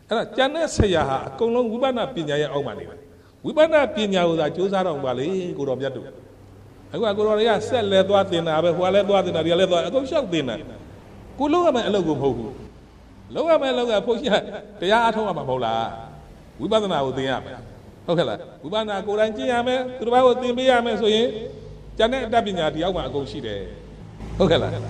အဲ့ဒါကျန်တဲ့ဆရာဟာအကုန်လုံးဝိပဿနာပညာရဲ့အောက်မှာနေတယ်ဝိပဿနာပညာကိုသာစူးစမ်းတော့ပါလေကိုတော်မြတ်တို့အခုကကိုတော်တွေကဆက်လဲသွားတင်တာပဲဟိုကလဲသွားတင်တာဒီကလဲသွားအကုန်လျှောက်တင်တာကိုလုံးရမယ်အလုပ်ကိုမဟုတ်ဘူးလုံးရမယ်အလုပ်ကဘုန်းကြီးတရားအထောက်အမှာမဟုတ်လားဝိပဿနာကိုသင်ရမယ်ဟုတ်ကဲ့လားဝိပဿနာကိုယ်တိုင်ကျင့်ရမယ်သူတစ်ပါးကိုသင်ပေးရမယ်ဆိုရင်ကျန်တဲ့အတတ်ပညာဒီအောက်မှာအကုန်ရှိတယ်ဟုတ်ကဲ့လားအဲ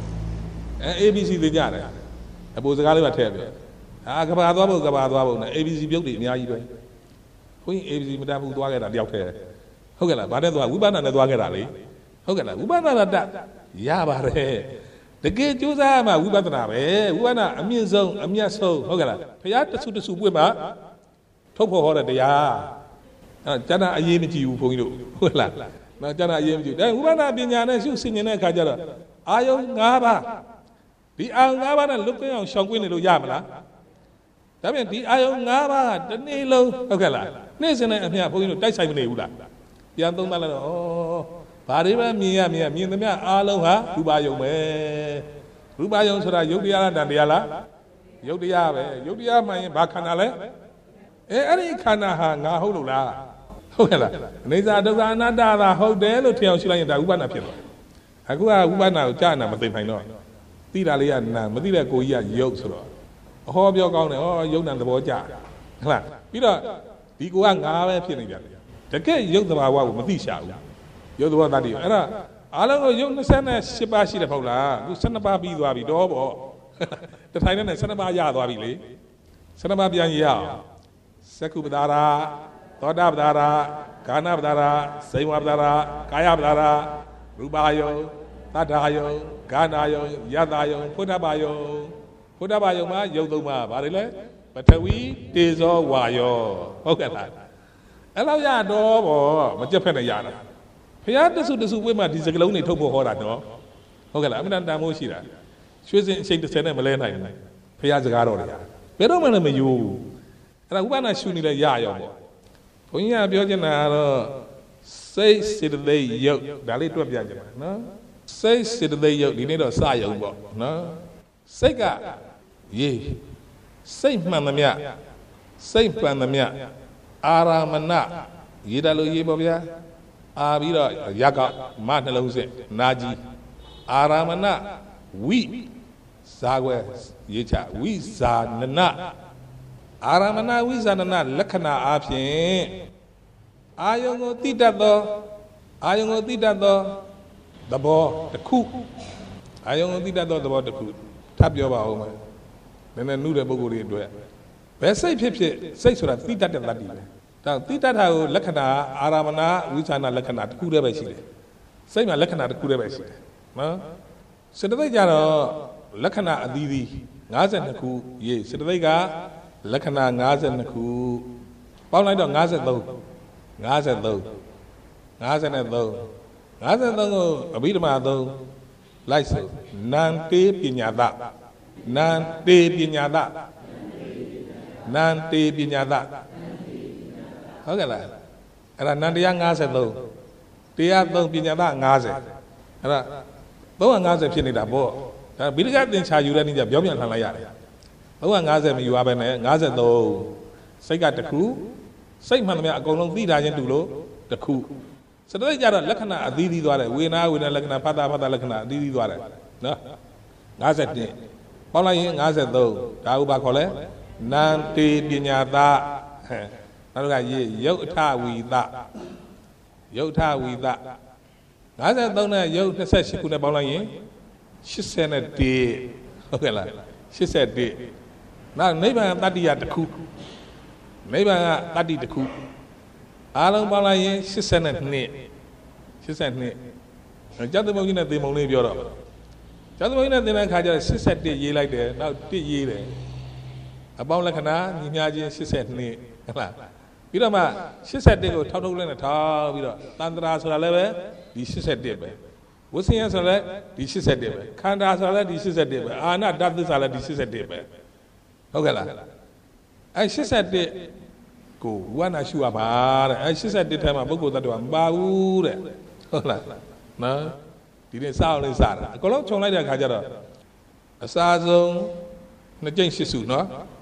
A B C သင်ကြတယ်အပူစကားလေးပါထည့်ပြအာကဘာသွားဖို့ကဘာသွားဖို့နဲ့ A B C ပြုတ်တွေအများကြီးပဲဘုန်းကြီး A B C မတတ်ဘူးသွားခဲ့တာတယောက်တည်းဟုတ်ကဲ့လားဘာနဲ့သွားဝိပဿနာနဲ့သွားခဲ့တာလေဟုတ်ကဲ့လားဝိပဿနာတတ်ရပါတယ်တကယ်ကြိုးစားရမှာဝိပဿနာပဲဝိပဿနာအမြင့်ဆုံးအမြတ်ဆုံးဟုတ်ကဲ့လားဘုရားတဆူတဆူပွင့်မှာထုတ်ဖို့ဟောတဲ့တရားအဲကျန်တာအရေးမကြည့်ဘူးဘုန်းကြီးတို့ဟုတ်လားနော်ကျန်တာအရေးမကြည့်ဒါဝိပဿနာပညာနဲ့ရှုဆင်ញင်တဲ့အခါကျတော့အာယုံ၅ပါးဒီအာယုံ၅ပါးနဲ့လွတ်ကင်းအောင်ရှောင်ကွင်းနေလို့ရမလားဒါပြန်ဒီအာယုံ၅ပါးကတနေ့လုံးဟုတ်ကဲ့လားနေ့စဉ်နဲ့အမြတ်ဘုန်းကြီးတို့တိုက်ဆိုင်မနေဘူးလားပြန်သုံးသပ်လိုက်တော့ဩဘာတွေပဲမြင်ရမြင်ရမြင်သမျှအားလုံးဟာရူပယုံပဲရူပယုံဆိုတာယုတ်တရားလားတန်တရားလားယုတ်တရားပဲယုတ်တရားမှန်ရင်ဘာခန္ဓာလဲအဲအဲ့ဒီခန္ဓာဟာငါဟုတ်လို့လားဟုတ်ကဲ့လားအနေစာဒုက္ခအနတ္တသာဟုတ်တယ်လို့ထင်အောင်ရှင်းလိုက်ရင်ဒါဥပ္ပန္နဖြစ်သွားအခုကဥပ္ပန္နကိုကြားနာမသိနိုင်တော့သိတာလေးကနာမသိတဲ့ကိုကြီးကယုတ်ဆိုတော့အဟောပြောကောင်းတယ်ဩယုတ်နံသဘောကျဟုတ်လားပြီးတော့ဒီကိုကငါပဲဖြစ်နေပြန်တယ်တကယ်ယုတ်သဘာဝကိုမသိရှာဘူးယုတ်သဘောတတ်တယ်အဲ့ဒါအားလုံးကိုယုတ်၂၈ပါးရှိတယ်ဟုတ်လားအခု၁၂ပါးပြီးသွားပြီတော့ပေါ့တထိုင်နဲ့၁၂ပါးရသွားပြီလေ၁၂ပါးပြန်ရအောင်သက္ကုပ္ပဒါရသောတာပ္ပဒါရဂာနပ္ပဒါရဇိဝပ္ပဒါရကာယပ္ပဒါရရူပယုံသတ္တယုံဂာနာယုံယတယုံဖုဒ္ဓဘာယုံဖုဒ္ဓဘာယုံမှာယုတ်သုံးပါးဗါတယ်လေပထဝီတေဇောဝါယောဟုတ်ကဲ့လားအဲ့လောက်ရတော့ဗောမကြက်ဖက်နဲ့ရတာဘုရားတဆူတဆူဝိမှဒီစကလုံးတွေထုတ်ဖို့ဟောတာနော်ဟုတ်ကဲ့လားအမှန်တန်မိုးရှိတာရွှေစင်အချိန်တစ်ဆယ်နဲ့မလဲနိုင်ဘူးဘုရားစကားတော်တွေဘယ်တော့မှလည်းမယိုးဘူးအဲ့ဒါဥပ္ပန္နရှုနေလဲရရောပေါ့ဘုန်းကြီးကပြောချင်တာကတော့စိတ်စေတသိက်ယုတ်ဒါလေးတွက်ပြချင်ပါနော်စိတ်စေတသိက်ယုတ်ဒီနေ့တော့စယုံပေါ့နော်စိတ်ကရေးစိတ်မှန်သမျှစိတ်မှန်သမျှအာရမဏရေးတယ်လို့ရေးပါဗျာအာပြီးတော့ရကမနှလုံးစစ်နာကြီးအာရမဏဝိဇာကွယ်ရေးချဝိဇာနနအာရမဏဝိဇာနနလက္ခဏာအပြင်အာယုံကိုတိတတ်သောအာယုံကိုတိတတ်သောသဘောတစ်ခုအာယုံကိုတိတတ်သောသဘောတစ်ခုထပ်ပြောပါဦးမယ်နည်းနည်းနှုတဲ့ပုဂ္ဂိုလ်တွေအတွက်ဘယ်စိတ်ဖြစ်ဖြစ်စိတ်ဆိုတာတိတတ်တဲ့တတ်တည်ပဲဒါတိတတ်တာကိုလက္ခဏာအာရမဏဝိဇာနလက္ခဏာတစ်ခုတည်းပဲရှိတယ်စိတ်မှာလက္ခဏာတစ်ခုတည်းပဲရှိတယ်နော်စေတသိက်ကြတော့လက္ခဏာအသီးသီး၅၂ခုရေးစေတသိက်ကလက္ခဏာ၅၂ခုပေါင်းလိုက်တော့၅၃ 53 53 53ကိုအဘိဓမ္မာသုံးလိုက်စို့နံတေပညာတနံတေပညာတနံတေပညာတဟုတ်ကဲ့လားအဲ့ဒါနံတရား၅၃တရားသုံးပညာတ၅၀အဲ့ဒါသုံး၅၀ဖြစ်နေတာပေါ့ဒါဗိဓကသင်္ချာယူတဲ့နေ့ကျပြောင်းပြန်လှန်လိုက်ရတယ်သုံး၅၀မယူရဘဲနဲ့၅၃စိတ်ကတစ်ခုစိတ်မှန်သမျှအကုန်လုံးသိတာချင်းတူလို့တစ်ခုစတဲ့ကြတော့လက္ခဏာအသီးသီးသွားတယ်ဝေနာဝေနာလက္ခဏာဖတ်တာဖတ်တာလက္ခဏာအသီးသီးသွားတယ်နော်၅၁ပေါင်းလိုက်ရင်၅၃ဒါဥပါခေါ်လဲနန္တေပညာသနောက်တစ်ခါရေးယုတ်အထဝီသယုတ်ထဝီသ၅၃နဲ့ယုတ်၂၈ခုနဲ့ပေါင်းလိုက်ရင်၈၁ဟုတ်ကဲ့လား၈၁နောက်နိဗ္ဗာန်တတ္တိယတစ်ခုနိဗ္ဗာန်ကတတ္တိတစ်ခုအားလုံးပေါင်းလိုက်ရင်၈၂ ၈၂ကျောင်းသမုံကြီးနဲ့သေမုံလေးပြောတော့ကျောင်းသမုံကြီးနဲ့သင်တဲ့ခါကျတော့၈၁ရေးလိုက်တယ်နောက်၁ရေးတယ်အပေါင်းလက္ခဏာညီမျှခြင်း၈၂ဟုတ်လားပြီးတော့မှ၈၁ကိုထောက်ထုတ်လိုက်နဲ့ထောက်ပြီးတော့တန္တရာဆိုတာလည်းပဲဒီ၈၁ပဲဝဆင်းရဆိုလည်းဒီ၈၁ပဲခန္ဓာဆိုလည်းဒီ၈၁ပဲအာနာတသစ္စာလည်းဒီ၈၁ပဲဟုတ်ကဲ့လားအဲ၈၁ကိုဝိဝါဏရှုရပါတဲ့အဲ၈၁ထဲမှာပုဂ္ဂိုလ်တ attva မပါဘူးတဲ့ဟုတ်လားနော်ဒီနေ့စအောင်လေးစတာအကုန်လုံးခြုံလိုက်တဲ့အခါကျတော့အစာဆုံးနှစ်ကြိမ်ရှစ်စုနော်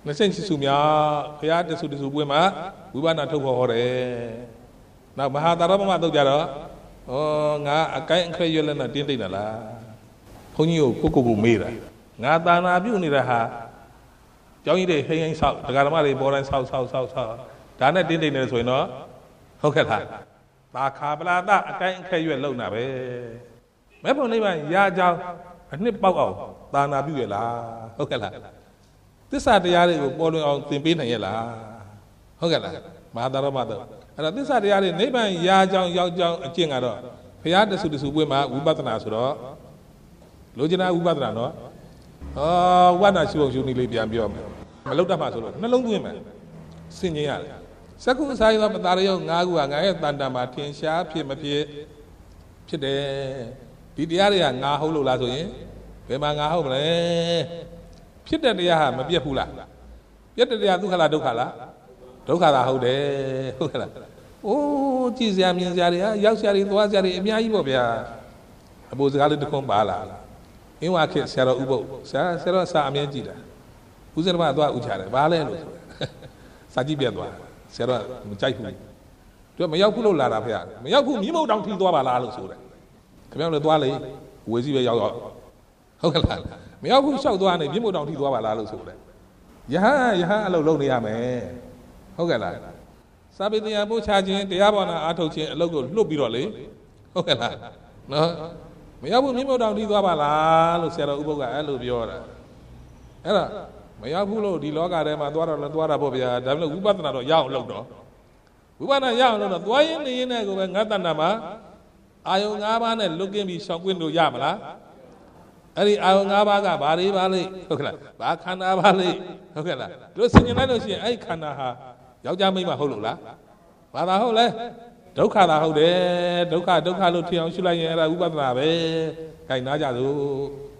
နှစ်ဆင့်ရှိစုများဘုရားတဆူတဆူပွဲမှာဝိပဿနာထုတ်ဖို့ဟောတယ်နောက်မဟာတာရပမတော့ကြတော့ဩငါအကိုင်းအခက်ရွက်လက်နဲ့တင်းတိတ်လာလားဘုန်းကြီးကိုကိုကိုကိုမေးတာငါတာနာပြုတ်နေတဲ့ဟာကျောင်းကြီးတွေဟိန်းဟိန်းဆောက်ဒကာဓမ္မတွေပေါ်တိုင်းဆောက်ဆောက်ဆောက်ဆောက်ဒါနဲ့တင်းတိတ်နေဆိုရင်တော့ဟုတ်ကဲ့လားတာခါပလာတအကိုင်းအခက်ရွက်လုံတာပဲမဲ့ဖို့နိဗ္ဗာန်ရကြောင်းအနှစ်ပေါက်အောင်တာနာပြုရလားဟုတ်ကဲ့လားသစ္စာတရားတွေကိုပေါ်လွင်အောင်သင်ပေးနိုင်ရလားဟုတ်ကဲ့လားမဟာတာရမတော့အဲ့တော့သစ္စာတရားတွေနိဗ္ဗာန်ရကြောင်းရောက်ကြောင်းအကျင့်ကတော့ဘုရားတဆူတဆူပွဲမှာဝိပဿနာဆိုတော့လိုချင်တာဝိပဿနာနော်ဟောဝိပဿနာရှိဖို့ယူနေလေးပြန်ပြောမယ်မလုတ်တတ်မှဆိုတော့နှလုံးသွင်းမယ်စင်ကျင်ရတယ်စက္ခုအစာရသောပတာရယော၅ခုကငါရဲ့တန်တန်မှာထင်ရှားဖြစ်မဖြစ်ဖြစ်တယ်ဒီတရားတွေကငါဟုတ်လို့လားဆိုရင်ဘယ်မှာငါဟုတ်မလဲဖြစ်တဲ့တရားဟာမပြတ်ဘူးလားပြတ်တဲ့တရားဒုက္ခလားဒုက္ခလားဒုက္ခသာဟုတ်တယ်ဟုတ်ကဲ့လားအိုးကြည်စရာမြင်စရာတွေဟာရောက်စရာတွေသွားစရာတွေအများကြီးပေါ့ဗျာအပေါ်စကားလေးတစ်ခွန်းပါလာအင်းဝါခေဆရာတော်ဥပုပ်ဆရာဆရာတော်စာအမြဲကြည့်တာဦးဇင်းမသွားဥချတယ်ဘာလဲလို့စာကြည့်ပြတ်သွားဆရာတော်မကြိုက်ဘူးသူမရောက်ဘူးလို့လာတာဖေမရောက်ဘူးမြင်းမုတ်တောင်ထီသွားပါလားလို့ဆိုတယ်ခင်ဗျားတို့သွားလေဝေစီပဲရောက်ရောက်ဟုတ်ကဲ့လားမရောက်ဘူးလျှောက်သွားနေမြင်းမုတ်တောင်ထီသွားပါလားလို့ဆိုတယ်ယဟန်ယဟန်အလုပ်လုပ်နေရမယ်ဟုတ်ကဲ့လားစာပေတရားပို့ချခြင်းတရားဘာဝနာအားထုတ်ခြင်းအလုပ်ကိုလွတ်ပြီးတော့လေဟုတ်ကဲ့လားနော်မရောက်ဘူးမြင်းမုတ်တောင်ထီသွားပါလားလို့ဆရာတော်ဥပုပ်ကအဲ့လိုပြောတာအဲ့ဒါမရောက်ဘူးလို့ဒီလောကထဲမှာသွားတော့လည်းသွားတာပေါ့ဗျာဒါပေမဲ့ဝိပဿနာတော့ရအောင်လုပ်တော့ဝိပဿနာရအောင်လုပ်တော့သွားရင်းနေရင်းနဲ့ကိုပဲငါတဏ္ဍာမှာအာယုံ၅ပါးနဲ့လွတ်ကင်းပြီးရှောင်ကွင်းလို့ရမလားအဲ့ဒီအာယုံ၅ပါးကဘာတွေပါလိမ့်ဟုတ်ကဲ့လားဘာခန္ဓာပါလိမ့်ဟုတ်ကဲ့လားတို့ဆင်ញင်လိုက်လို့ရှိရင်အဲ့ဒီခန္ဓာဟာယောက်ျားမိန်းမဟုတ်လို့လားဘာသာဟုတ်လဲဒုက္ခသာဟုတ်တယ်ဒုက္ခဒုက္ခလို့ထင်အောင်ရှုလိုက်ရင်အဲ့ဒါဝိပဿနာပဲခိုင်နာကြစို့